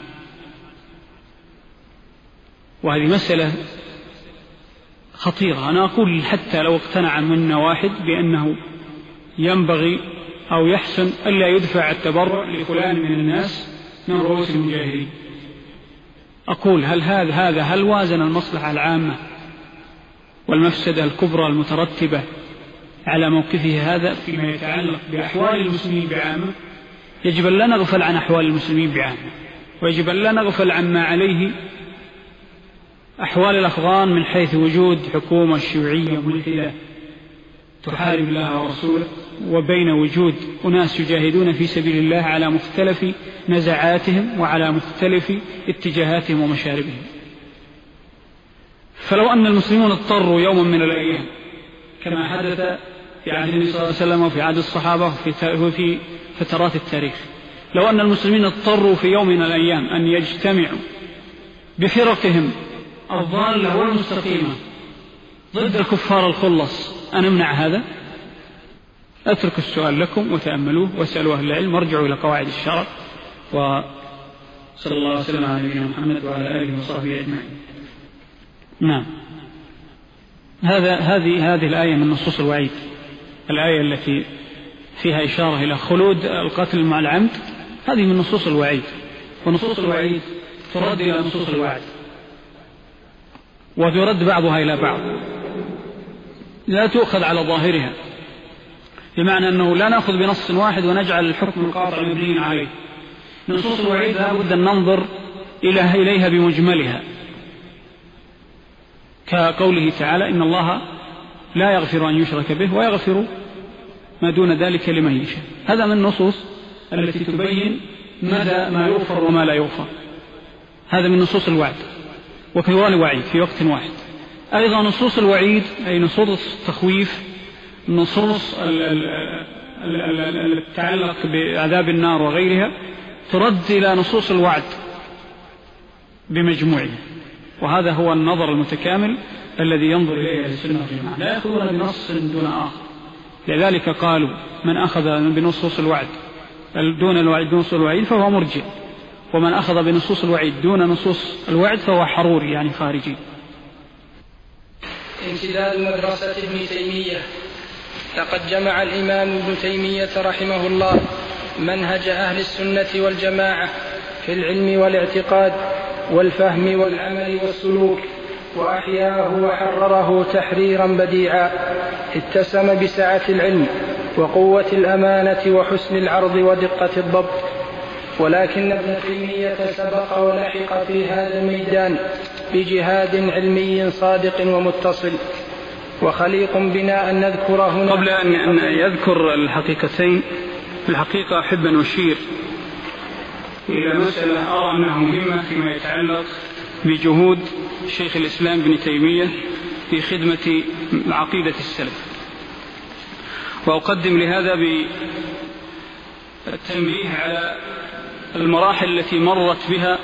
وهذه مسألة خطيرة. أنا أقول حتى لو اقتنع منا واحد بأنه ينبغي أو يحسن ألا يدفع التبرع لفلان من الناس من رؤوس المجاهدين، أقول هل وازن المصلحة العامة والمفسدة الكبرى المترتبة على موقفه هذا فيما يتعلق بأحوال المسلمين بعامة؟ يجب أن لا نغفل عن أحوال المسلمين بعامة، ويجب أن لا نغفل عما عليه أحوال الأفغان من حيث وجود حكومة شيوعية ملحدة تحارب الله ورسوله، وبين وجود أناس يجاهدون في سبيل الله على مختلف نزعاتهم وعلى مختلف اتجاهاتهم ومشاربهم. فلو أن المسلمون اضطروا يوما من الأيام كما حدث في عهد النبي صلى الله عليه وسلم وفي عهد الصحابة وفي فترات التاريخ، لو أن المسلمين اضطروا في يوم من الأيام أن يجتمعوا بفرقهم الضالة والمستقيمة ضد الكفار الخلص، أن نمنع هذا؟ أترك السؤال لكم وتأملوه واسألوا أهل العلم وارجعوا إلى قواعد الشرع، وصلى الله وسلم على نبينا محمد وعلى آله وصحبه أجمعين. نعم، هذه الآية من نصوص الوعيد، الآية التي فيها إشارة إلى خلود القتل مع العمد، هذه من نصوص الوعيد، ونصوص الوعيد ترد إلى نصوص الوعد وترد بعضها إلى بعض، لا تؤخذ على ظاهرها، بمعنى أنه لا نأخذ بنص واحد ونجعل الحكم القاطع مبنيا عليه. نصوص الوعيد لا بد أن ننظر إليها بمجملها، كقوله تعالى إن الله لا يغفر أن يشرك به ويغفر ما دون ذلك لمن يشاء. هذا من النصوص التي تبين مدى ما يغفر وما لا يغفر، هذا من نصوص الوعد وكيوان وعيد في وقت واحد. أيضا نصوص الوعيد أي نصوص التخويف، نصوص التعلق بعذاب النار وغيرها، ترد إلى نصوص الوعد بمجموعها، وهذا هو النظر المتكامل الذي ينظر إليه السنة والجماعة، لا يأخذون بنص دون آخر. لذلك قالوا من أخذ بنصوص الوعد دون الوعد بنصوص الوعيد فهو مرجئ، ومن أخذ بنصوص الوعيد دون نصوص الوعد فهو حروري يعني خارجي. امتداد مدرسة ابن تيمية. لقد جمع الإمام ابن تيمية رحمه الله منهج أهل السنة والجماعة في العلم والاعتقاد والفهم والعمل والسلوك، وأحياه وحرره تحريرا بديعا اتسم بسعة العلم وقوة الأمانة وحسن العرض ودقة الضبط. ولكن ابن تيمية سبق ولحق في هذا الميدان بجهاد علمي صادق ومتصل وخليق بنا أن نذكر هنا. قبل أن يذكر الحقيقتين، الحقيقة أحب أن أشير إلى مسألة أرى أنها مهمة فيما يتعلق بجهود شيخ الإسلام ابن تيمية في خدمة عقيدة السلف، وأقدم لهذا بالتنبيه على المراحل التي مرت بها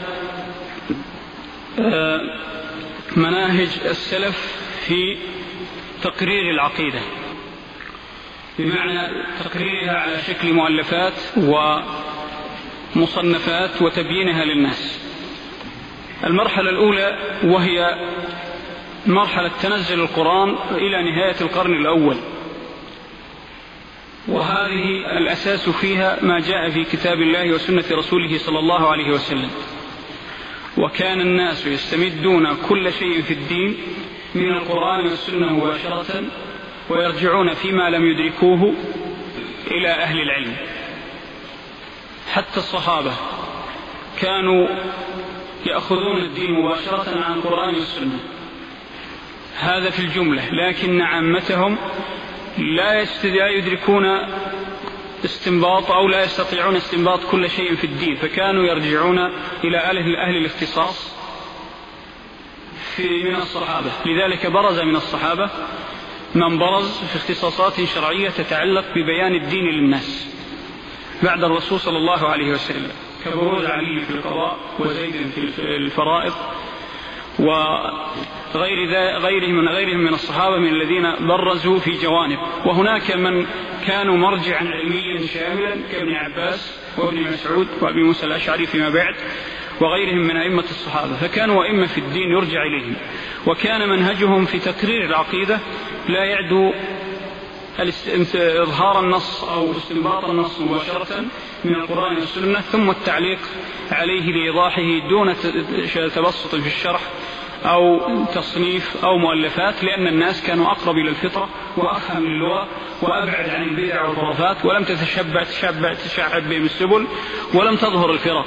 مناهج السلف في تقرير العقيدة، بمعنى تقريرها على شكل مؤلفات ومصنفات وتبيينها للناس. المرحلة الأولى وهي مرحلة تنزل القرآن إلى نهاية القرن الأول، وهذه الأساس فيها ما جاء في كتاب الله وسنة رسوله صلى الله عليه وسلم. وكان الناس يستمدون كل شيء في الدين من القرآن والسنة مباشرة، ويرجعون فيما لم يدركوه إلى أهل العلم. حتى الصحابة كانوا يأخذون الدين مباشرة عن القرآن والسنة، هذا في الجملة، لكن عامتهم لا يدركون استنباط أو لا يستطيعون استنباط كل شيء في الدين، فكانوا يرجعون إلى أهل الاختصاص من الصحابة. لذلك برز من الصحابة من برز في اختصاصات شرعية تتعلق ببيان الدين للناس بعد الرسول صلى الله عليه وسلم، كبروز علي في القضاء وزيد في الفرائض وغيرهم من الصحابة من الذين برزوا في جوانب. وهناك من كانوا مرجعا علميا شاملا كابن عباس وابن مسعود وابي موسى الأشعري فيما بعد وغيرهم من أئمة الصحابة، فكانوا أئمة في الدين يرجع إليهم. وكان منهجهم في تقرير العقيدة لا يعدو إظهار النص أو استنباط النص مباشرة من القرآن والسنة ثم التعليق عليه لإيضاحه دون تبسط في الشرح أو تصنيف أو مؤلفات، لأن الناس كانوا أقرب إلى الفطرة وأفهم للغة وأبعد عن البدع والخرافات، ولم تتشعب بهم السبل ولم تظهر الفرق،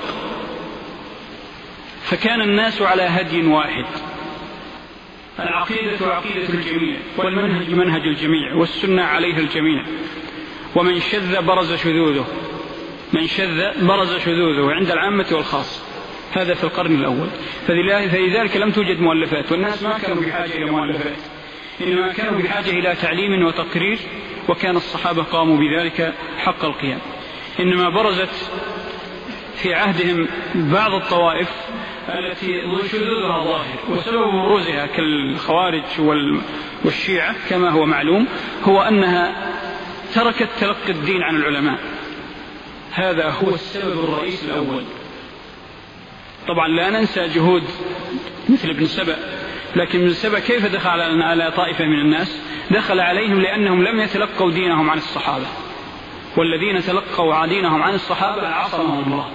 فكان الناس على هدي واحد. العقيدة عقيدة الجميع، والمنهج منهج الجميع، والسنة عليها الجميع، ومن شذ برز شذوذه عند العامة والخاص. هذا في القرن الأول. فلذلك لم توجد مؤلفات، والناس ما كانوا بحاجة إلى مؤلفات، إنما كانوا بحاجة إلى تعليم وتقرير، وكان الصحابة قاموا بذلك حق القيام. إنما برزت في عهدهم بعض الطوائف التي شذوذها ظاهر، وسبب بروزها كالخوارج والشيعة كما هو معلوم هو أنها تركت تلقي الدين عن العلماء. هذا هو السبب الرئيسي الأول. طبعا لا ننسى جهود مثل ابن سبأ، لكن ابن سبأ كيف دخل على طائفة من الناس؟ دخل عليهم لأنهم لم يتلقوا دينهم عن الصحابة، والذين تلقوا دينهم عن الصحابة عصمهم الله.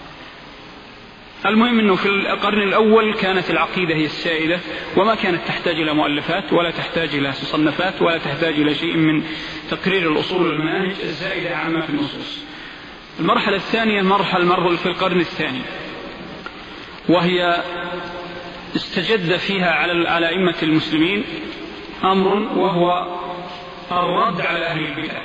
المهم أنه في القرن الأول كانت العقيدة هي السائدة، وما كانت تحتاج إلى مؤلفات ولا تحتاج إلى مصنفات ولا تحتاج إلى شيء من تقرير الأصول والمناهج الزائدة عما في النصوص. المرحلة الثانية مرحلة في القرن الثاني، وهي استجد فيها على أئمة المسلمين أمر، وهو الرد على أهل البدع.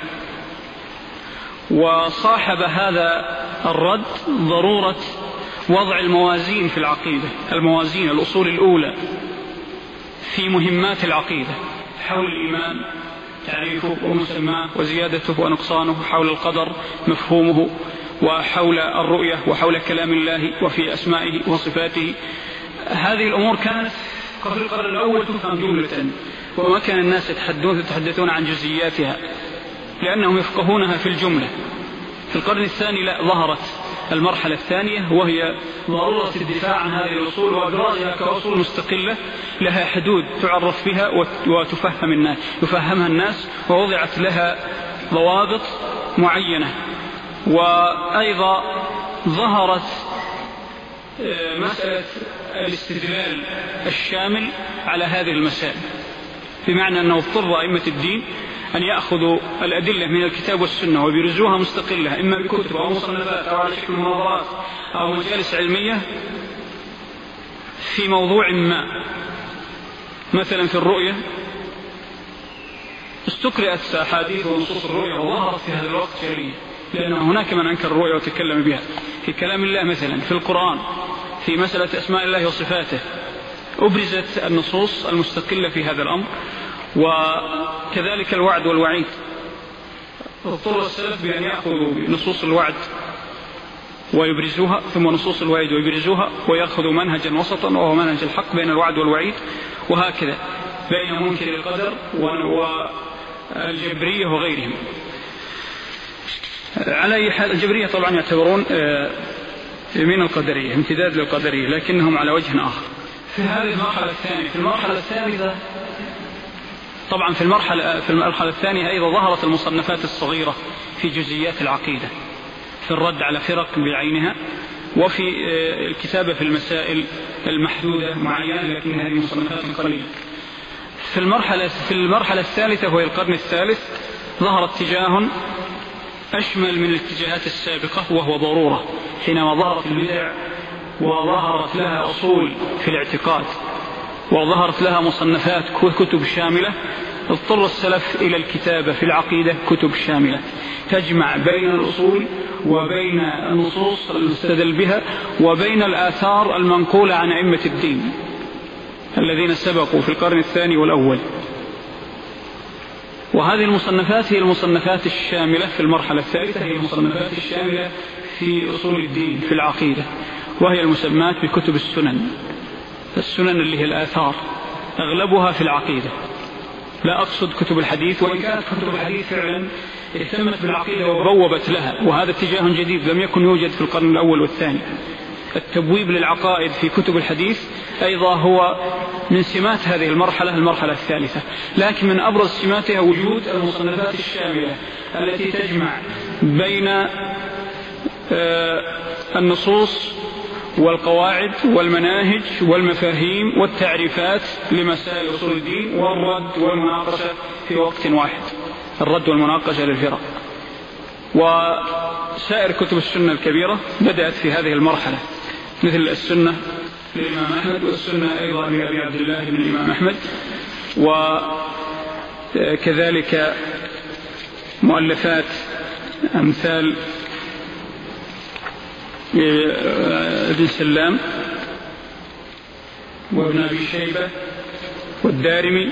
وصاحب هذا الرد ضرورة وضع الموازين في العقيدة، الموازين الأصول الأولى في مهمات العقيدة، حول الإيمان تعريفه ومسماه وزيادته ونقصانه، حول القدر مفهومه، وحول الرؤية، وحول كلام الله وفي أسمائه وصفاته. هذه الأمور كانت قبل القرن الأول تفهم جملة، وما كان الناس يتحدثون عن جزئياتها لأنهم يفقهونها في الجملة. في القرن الثاني لا، ظهرت المرحلة الثانية، وهي ضرورة الدفاع عن هذه الأصول وإبرازها كأصول مستقلة لها حدود تعرف بها وتفهمها الناس، ووضعت لها ضوابط معينة. وأيضا ظهرت مسألة الاستدلال الشامل على هذه المسائل، بمعنى أنه اضطر أئمة الدين أن يأخذوا الأدلة من الكتاب والسنة ويبرزوها مستقلة، إما بكتب أو مصنفات أو على شكل مناظرات أو مجالس علمية في موضوع ما. مثلا في الرؤية استقرأت أحاديث ونصوص الرؤية وظهرت في هذا الوقت جلية، لأن هناك من أنكر الرؤية وتكلم بها في كلام الله. مثلا في القرآن في مسألة أسماء الله وصفاته أبرزت النصوص المستقلة في هذا الأمر، وكذلك الوعد والوعيد اضطر السلف بأن يأخذوا نصوص الوعد ويبرزوها ثم نصوص الوعيد ويبرزوها، ويأخذوا منهجا وسطا وهو منهج الحق بين الوعد والوعيد، وهكذا بين منكر القدر والجبرية وغيرهم. على أي حال الجبرية طبعا يعتبرون من القدرية، امتداد للقدرية، لكنهم على وجه آخر. في هذه المرحلة الثانية. في المرحلة الثالثة طبعا في المرحلة الثانية أيضا ظهرت المصنفات الصغيرة في جزئيات العقيدة، في الرد على فرق بعينها، وفي الكتابة في المسائل المحدودة معينة، لكن هذه مصنفات قليلة. في المرحلة الثالثة وهي القرن الثالث ظهر اتجاه أشمل من الاتجاهات السابقة، وهو ضرورة، حينما ظهرت البدع وظهرت لها أصول في الاعتقاد وظهرت لها مصنفات كتب شاملة، اضطر السلف إلى الكتابة في العقيدة كتب شاملة تجمع بين الأصول وبين النصوص المستدل بها وبين الآثار المنقولة عن أئمة الدين الذين سبقوا في القرن الثاني والأول. وهذه المصنفات هي المصنفات الشاملة في المرحلة الثالثة، هي المصنفات الشاملة في أصول الدين في العقيدة، وهي المسمات بكتب السنن اللي هي الآثار، أغلبها في العقيدة. لا أقصد كتب الحديث، وإن كانت كتب الحديث فعلا اهتمت بالعقيدة وبوبت لها، وهذا اتجاه جديد لم يكن يوجد في القرن الأول والثاني. التبويب للعقائد في كتب الحديث أيضا هو من سمات هذه المرحلة الثالثة، لكن من أبرز سماتها وجود المصنفات الشاملة التي تجمع بين النصوص والقواعد والمناهج والمفاهيم والتعريفات لمسائل أصول الدين، والرد والمناقشة في وقت واحد، الرد والمناقشة للفرق. وسائر كتب السنة الكبيرة بدأت في هذه المرحلة، مثل السنة للإمام أحمد، والسنة أيضا لأبي عبد الله بن الإمام أحمد، وكذلك مؤلفات أمثال ابن سلام وابن أبي شيبة والدارمي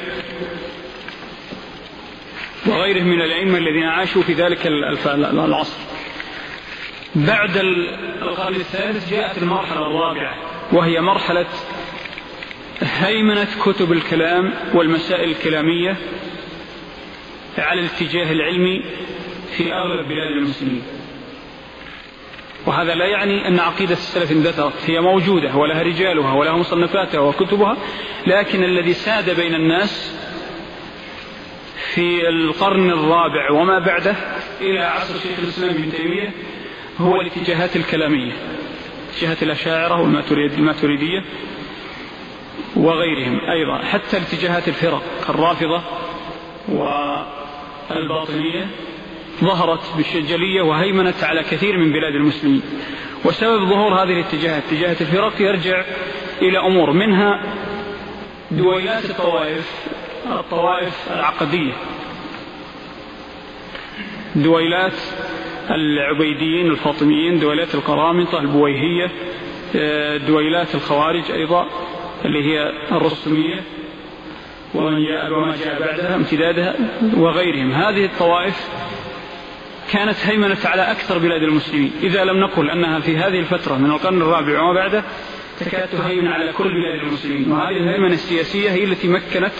وغيرهم من الأئمة الذين عاشوا في ذلك العصر. بعد القرن الثالث جاءت المرحلة الرابعة، وهي مرحلة هيمنة كتب الكلام والمسائل الكلامية على الاتجاه العلمي في أغلب بلاد المسلمين. وهذا لا يعني أن عقيدة السلف اندثرت، هي موجودة ولها رجالها ولها مصنفاتها وكتبها، لكن الذي ساد بين الناس في القرن الرابع وما بعده إلى عصر شيخ الإسلام ابن تيمية هو الاتجاهات الكلامية، اتجاهات الأشاعرة والماتريدية وغيرهم أيضا، حتى الاتجاهات الفرق الرافضة والباطنية ظهرت بشجلية وهيمنت على كثير من بلاد المسلمين. وسبب ظهور هذه الاتجاهات، اتجاهات الفرق، يرجع إلى أمور، منها دويلات الطوائف العقدية، دويلات العبيديين الفاطميين، دويلات القرامطة البويهية، دويلات الخوارج أيضا اللي هي الرسمية وما جاء بعدها امتدادها وغيرهم. هذه الطوائف كانت هيمنت على أكثر بلاد المسلمين، إذا لم نقل أنها في هذه الفترة من القرن الرابع وما بعده تكاد تهيمن على كل بلاد المسلمين. وهذه الهيمنة السياسية هي التي مكنت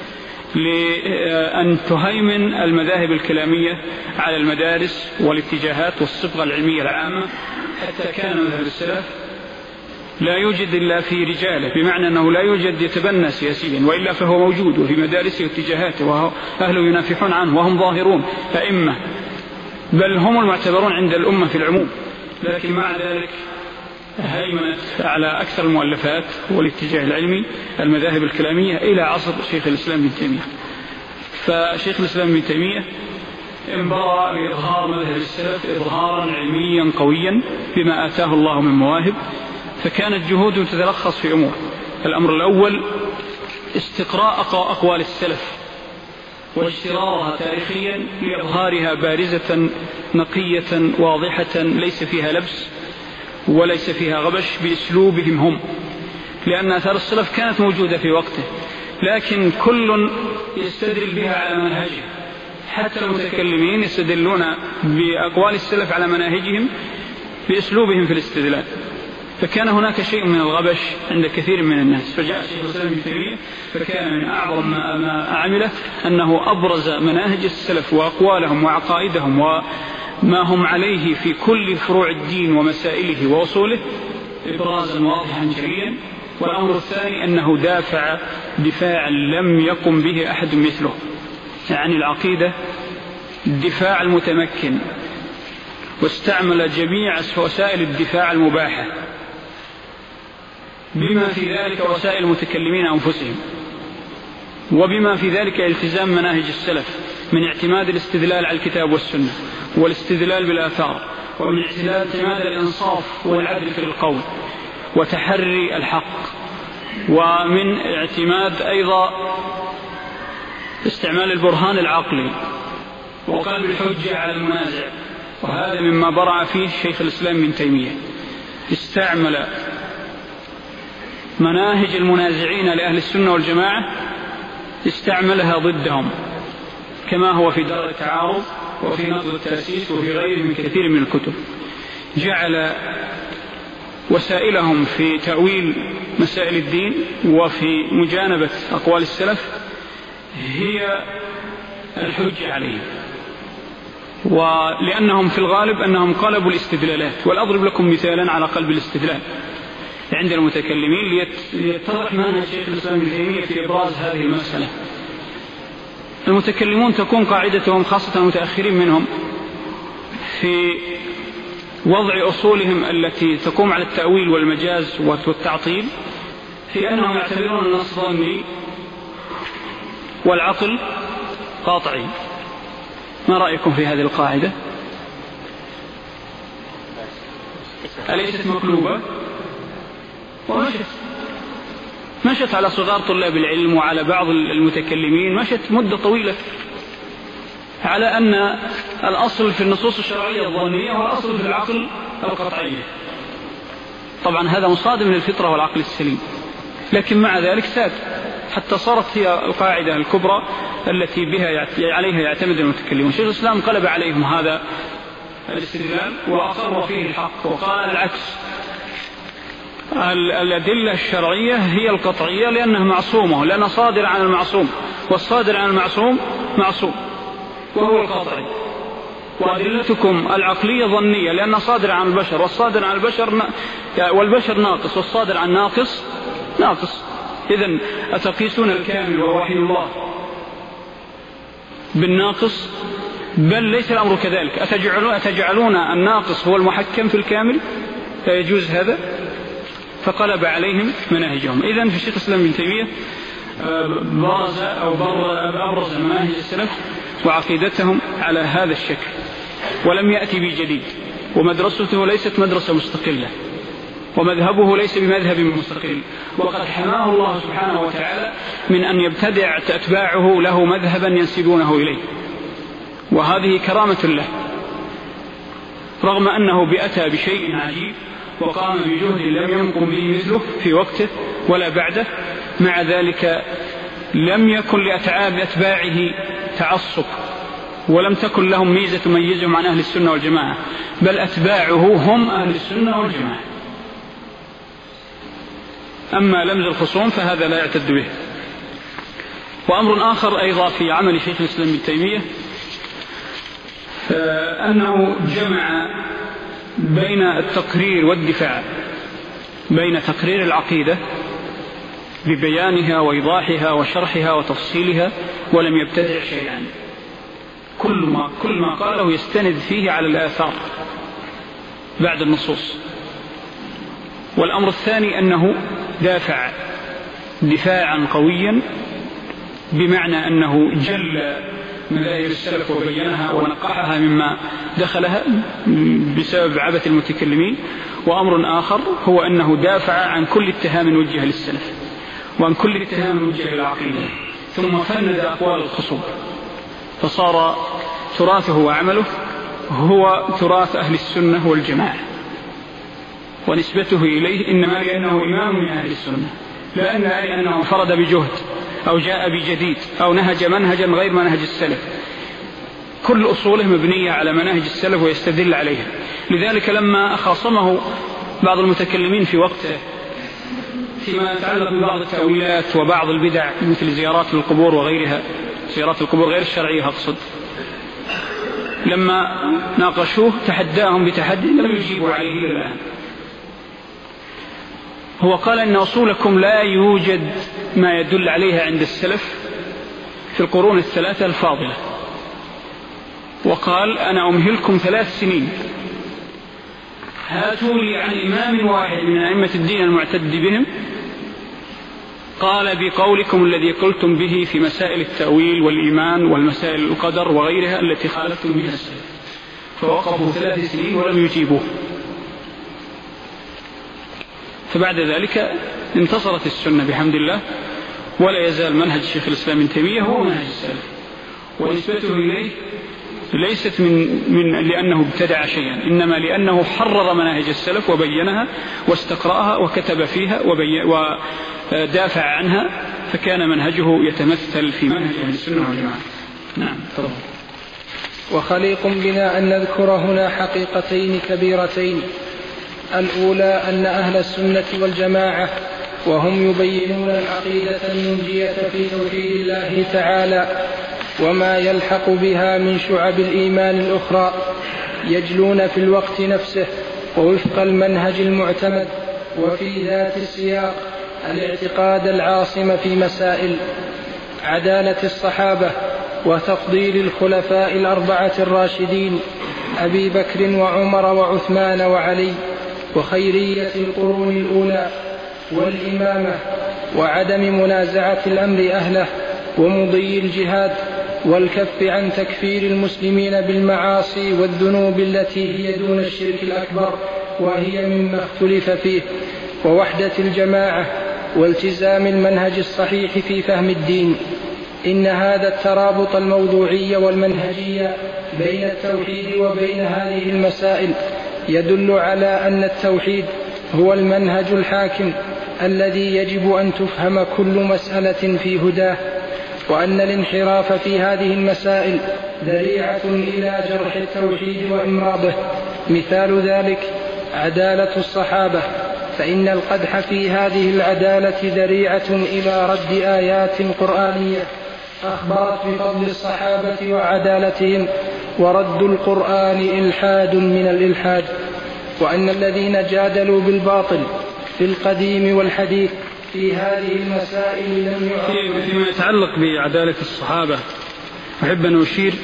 لأن تهيمن المذاهب الكلامية على المدارس والاتجاهات والصبغة العلمية العامة، حتى كان مذهب السلف لا يوجد إلا في رجاله، بمعنى أنه لا يوجد يتبنى سياسيا، وإلا فهو موجود وفي مدارسه واتجاهاته وأهله ينافحون عنه وهم ظاهرون أئمة، بل هم المعتبرون عند الأمة في العموم. لكن مع ذلك هيمنت على أكثر المؤلفات والاتجاه العلمي المذاهب الكلامية إلى عصر شيخ الإسلام ابن تيمية. فشيخ الإسلام ابن تيمية انبرى لإظهار مذهب السلف إظهارا علميا قويا بما آتاه الله من مواهب، فكانت جهوده تتلخص في أمور. الأمر الأول استقراء أقوال السلف واجترارها تاريخيا لإظهارها بارزة نقية واضحة ليس فيها لبس وليس فيها غبش بأسلوبهم هم، لأن آثار السلف كانت موجودة في وقته، لكن كل يستدل بها على منهجه، حتى المتكلمين يستدلون بأقوال السلف على مناهجهم بأسلوبهم في الاستدلال، فكان هناك شيء من الغبش عند كثير من الناس. فجاء شيخ الإسلام ابن تيمية فكان من أعظم ما عمله أنه أبرز مناهج السلف وأقوالهم وعقائدهم وما هم عليه في كل فروع الدين ومسائله وأصوله إبرازا واضحا جليا. والأمر الثاني أنه دافع دفاعا لم يقم به أحد مثله، يعني العقيدة الدفاع المتمكن، واستعمل جميع وسائل الدفاع المباحة بما في ذلك وسائل المتكلمين أنفسهم، وبما في ذلك التزام مناهج السلف من اعتماد الاستدلال على الكتاب والسنة والاستدلال بالآثار، ومن اعتماد الإنصاف والعدل في القول وتحري الحق، ومن اعتماد أيضا استعمال البرهان العقلي وقلب الحجة على المنازع. وهذا مما برع فيه شيخ الإسلام ابن تيمية، استعمل مناهج المنازعين لأهل السنة والجماعة استعملها ضدهم، كما هو في دار التعارض وفي نقد التأسيس وفي غيره من كثير من الكتب. جعل وسائلهم في تأويل مسائل الدين وفي مجانبة أقوال السلف هي الحجة عليهم، ولأنهم في الغالب أنهم قلبوا الاستدلالات. والأضرب لكم مثالا على قلب الاستدلال عند المتكلمين ليتضح منهج شيخ الإسلام ابن تيمية في إبراز هذه المسألة. المتكلمون تكون قاعدتهم خاصة المتأخرين منهم في وضع أصولهم التي تقوم على التأويل والمجاز والتعطيل في أنهم يعتبرون النص ظني والعقل قاطعي. ما رأيكم في هذه القاعدة؟ أليست مقلوبة؟ مشت على صغار طلاب العلم وعلى بعض المتكلمين، مشت مدة طويلة على أن الأصل في النصوص الشرعية الظنية والأصل في العقل القطعية. طبعا هذا مصادم للفطرة والعقل السليم، لكن مع ذلك ساد حتى صارت هي القاعدة الكبرى التي بها عليها يعتمد المتكلمون. شيخ الإسلام قلب عليهم هذا الاستدلال وأقر فيه الحق وقال العكس، الأدلة الشرعية هي القطعية لأنها معصومة، لأنها صادرة عن المعصوم، والصادر عن المعصوم معصوم وهو القطعي. وأدلتكم العقلية ظنية لأنها صادرة عن البشر، والصادر عن البشر والبشر ناقص، والصادر عن ناقص ناقص. إذن أتقيسون الكامل ووحي الله بالناقص؟ بل ليس الأمر كذلك. أتجعلون الناقص هو المحكم في الكامل؟ لا يجوز هذا. فقلب عليهم مناهجهم. إذن في الشيخ الإسلام ابن تيمية أبرز مناهج السلف وعقيدتهم على هذا الشكل، ولم يأتي بجديد، ومدرسته ليست مدرسة مستقلة، ومذهبه ليس بمذهب مستقل، وقد حماه الله سبحانه وتعالى من أن يبتدع أتباعه له مذهبا ينسبونه إليه، وهذه كرامة له، رغم أنه بأتى بشيء عجيب وقام بجهد لم يقم به مثله في وقته ولا بعده. مع ذلك لم يكن لأتباعه تعصب، ولم تكن لهم ميزة تميزهم عن أهل السنة والجماعة، بل أتباعه هم أهل السنة والجماعة. أما لمز الخصوم فهذا لا يعتد به. وأمر آخر أيضا في عمل شيخ الإسلام ابن تيمية أنه جمع بين التقرير والدفاع، بين تقرير العقيدة ببيانها وإيضاحها وشرحها وتفصيلها، ولم يبتدع شيئا. كل ما قاله يستند فيه على الآثار بعد النصوص، والأمر الثاني أنه دافع دفاعا قويا، بمعنى أنه جل مذاهب السلف وبينها ونقحها مما دخلها بسبب عبث المتكلمين. وأمر آخر هو أنه دافع عن كل اتهام وجه للسلف وعن كل اتهام وجه للعقيدة، ثم فند أقوال الخصوم، فصار تراثه وعمله هو تراث أهل السنة والجماعة، ونسبته إليه إنما لأنه إمام من أهل السنة، لا لأنه انفرد بجهد أو جاء بجديد أو نهج منهجا غير منهج السلف. كل أصوله مبنية على مناهج السلف ويستدل عليها. لذلك لما خاصمه بعض المتكلمين في وقته فيما يتعلق ببعض التأويلات وبعض البدع مثل زيارات القبور وغيرها، زيارات القبور غير الشرعية أقصد، لما ناقشوه تحداهم بتحدي لم يجيبوا عليه إلى الآن. هو قال إن أصولكم لا يوجد ما يدل عليها عند السلف في القرون الثلاثة الفاضلة، وقال أنا أمهلكم 3 سنين، هاتوا لي عن إمام واحد من أئمة الدين المعتد بهم قال بقولكم الذي قلتم به في مسائل التأويل والإيمان والمسائل القدر وغيرها التي خالفتم بها السلف. فوقفوا 3 سنين ولم يجيبوه. فبعد ذلك انتصرت السنة بحمد الله، ولا يزال منهج شيخ الإسلام ابن تيمية هو منهج السلف، ونسبته إليه ليست من لأنه ابتدع شيئا، إنما لأنه حرر مناهج السلف وبينها واستقرأها وكتب فيها ودافع عنها، فكان منهجه يتمثل في منهج أهل السنة والجماعة. نعم تفضل. وخليق بنا أن نذكر هنا حقيقتين كبيرتين. الأولى أن أهل السنة والجماعة وهم يبينون العقيدة المنجية في توحيد الله تعالى وما يلحق بها من شعب الإيمان الأخرى، يجلون في الوقت نفسه ووفق المنهج المعتمد وفي ذات السياق الاعتقاد العاصم في مسائل عدالة الصحابة وتفضيل الخلفاء الأربعة الراشدين أبي بكر وعمر وعثمان وعلي، وخيرية القرون الأولى والإمامة، وعدم منازعة الأمر أهله، ومضي الجهاد، والكف عن تكفير المسلمين بالمعاصي والذنوب التي هي دون الشرك الأكبر وهي مما اختلف فيه، ووحدة الجماعة والتزام المنهج الصحيح في فهم الدين. إن هذا الترابط الموضوعي والمنهجي بين التوحيد وبين هذه المسائل يدل على أن التوحيد هو المنهج الحاكم الذي يجب أن تفهم كل مسألة في هداه، وأن الانحراف في هذه المسائل ذريعة إلى جرح التوحيد وإمراضه. مثال ذلك عدالة الصحابة، فإن القدح في هذه العدالة ذريعة إلى رد آيات قرآنية أخبرت بفضل الصحابة وعدالتهم، ورد القرآن إلحاد من الإلحاد. وأن الذين جادلوا بالباطل في القديم والحديث في هذه المسائل لم يعرفوا. فيما يتعلق بعدالة الصحابة أحب أن أشير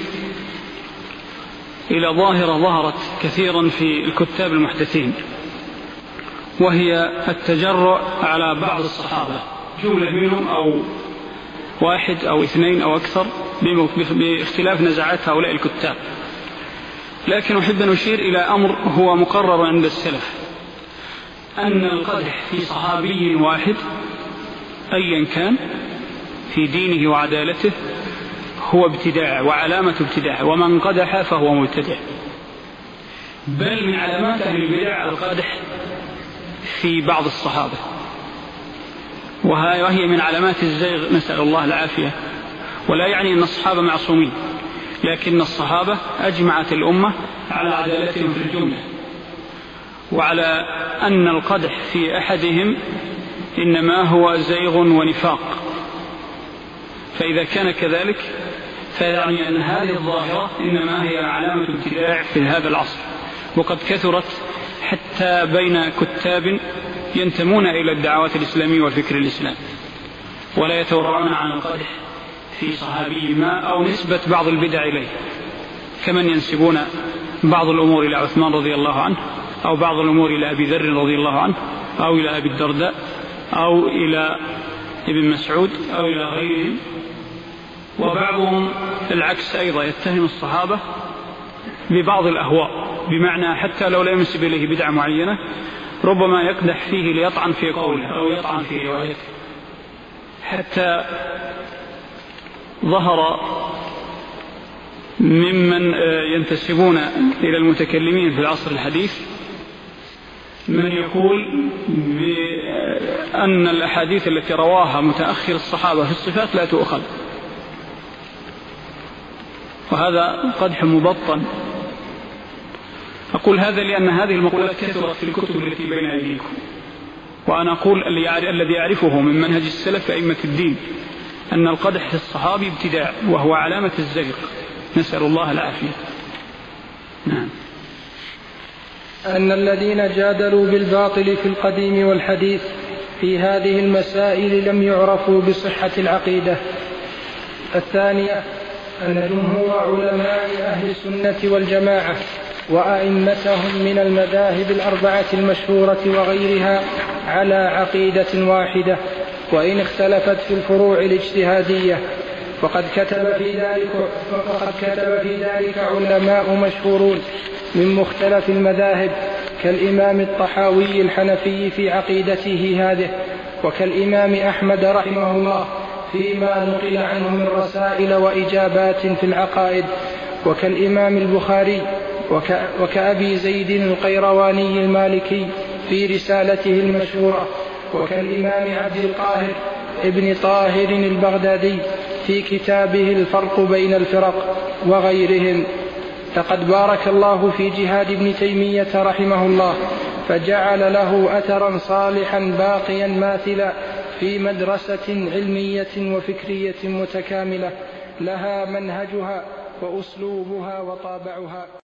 إلى ظاهرة ظهرت كثيرا في الكتاب المحدثين، وهي التجرؤ على بعض الصحابة، جملة منهم أو 1 أو 2 أو أكثر باختلاف نزعات هؤلاء الكتاب. لكن أحب أن أشير إلى أمر هو مقرر عند السلف، أن القدح في صحابي واحد أيا كان في دينه وعدالته هو ابتداع وعلامة ابتداع، ومن قدح فهو مبتدع. بل من علامات أهل البدع القدح في بعض الصحابة، وهي من علامات الزيغ، نسأل الله العافية. ولا يعني أن الصحابة معصومين، لكن الصحابة أجمعت الأمة على عدالتهم في الجملة، وعلى أن القدح في أحدهم إنما هو زيغ ونفاق. فإذا كان كذلك فيعني أن هذه الظاهرة إنما هي علامة ابتداع في هذا العصر، وقد كثرت حتى بين كتاب ينتمون إلى الدعوات الإسلامية والفكر الإسلامي، ولا يتورعون عن القدح في صحابي ما أو نسبة بعض البدع إليه، كمن ينسبون بعض الأمور إلى عثمان رضي الله عنه، أو بعض الأمور إلى أبي ذر رضي الله عنه، أو إلى أبي الدرداء أو إلى ابن مسعود أو إلى غيرهم. وبعضهم العكس أيضا، يتهم الصحابة ببعض الأهواء، بمعنى حتى لو لا ينسب إليه بدعة معينة ربما يقدح فيه ليطعن في قوله أو يطعن في روايته. حتى ظهر ممن ينتسبون إلى المتكلمين في العصر الحديث من يقول بأن الأحاديث التي رواها متأخر الصحابة في الصفات لا تؤخذ، وهذا قدح مبطن. أقول هذا لأن هذه المقولات كثرت في الكتب التي بين أيديكم، وأنا أقول الذي يعرفه من منهج السلف في أئمة الدين أن القدح في الصحابي ابتداع، وهو علامة الزيغ، نسأل الله العافية. نعم. أن الذين جادلوا بالباطل في القديم والحديث في هذه المسائل لم يعرفوا بصحة العقيدة. الثانية أن جمهور علماء أهل السنة والجماعة وأئمتهم من المذاهب الأربعة المشهورة وغيرها على عقيدة واحدة، وإن اختلفت في الفروع الاجتهادية. وقد كتب في ذلك علماء مشهورون من مختلف المذاهب كالإمام الطحاوي الحنفي في عقيدته هذه، وكالإمام أحمد رحمه الله فيما نقل عنه من رسائل وإجابات في العقائد، وكالإمام البخاري، وكأبي زيد القيرواني المالكي في رسالته المشهورة، وكالإمام عبد القاهر ابن طاهر البغدادي في كتابه الفرق بين الفرق، وغيرهم. لقد بارك الله في جهاد ابن تيمية رحمه الله، فجعل له أثرا صالحا باقيا ماثلا في مدرسة علمية وفكرية متكاملة لها منهجها وأسلوبها وطابعها.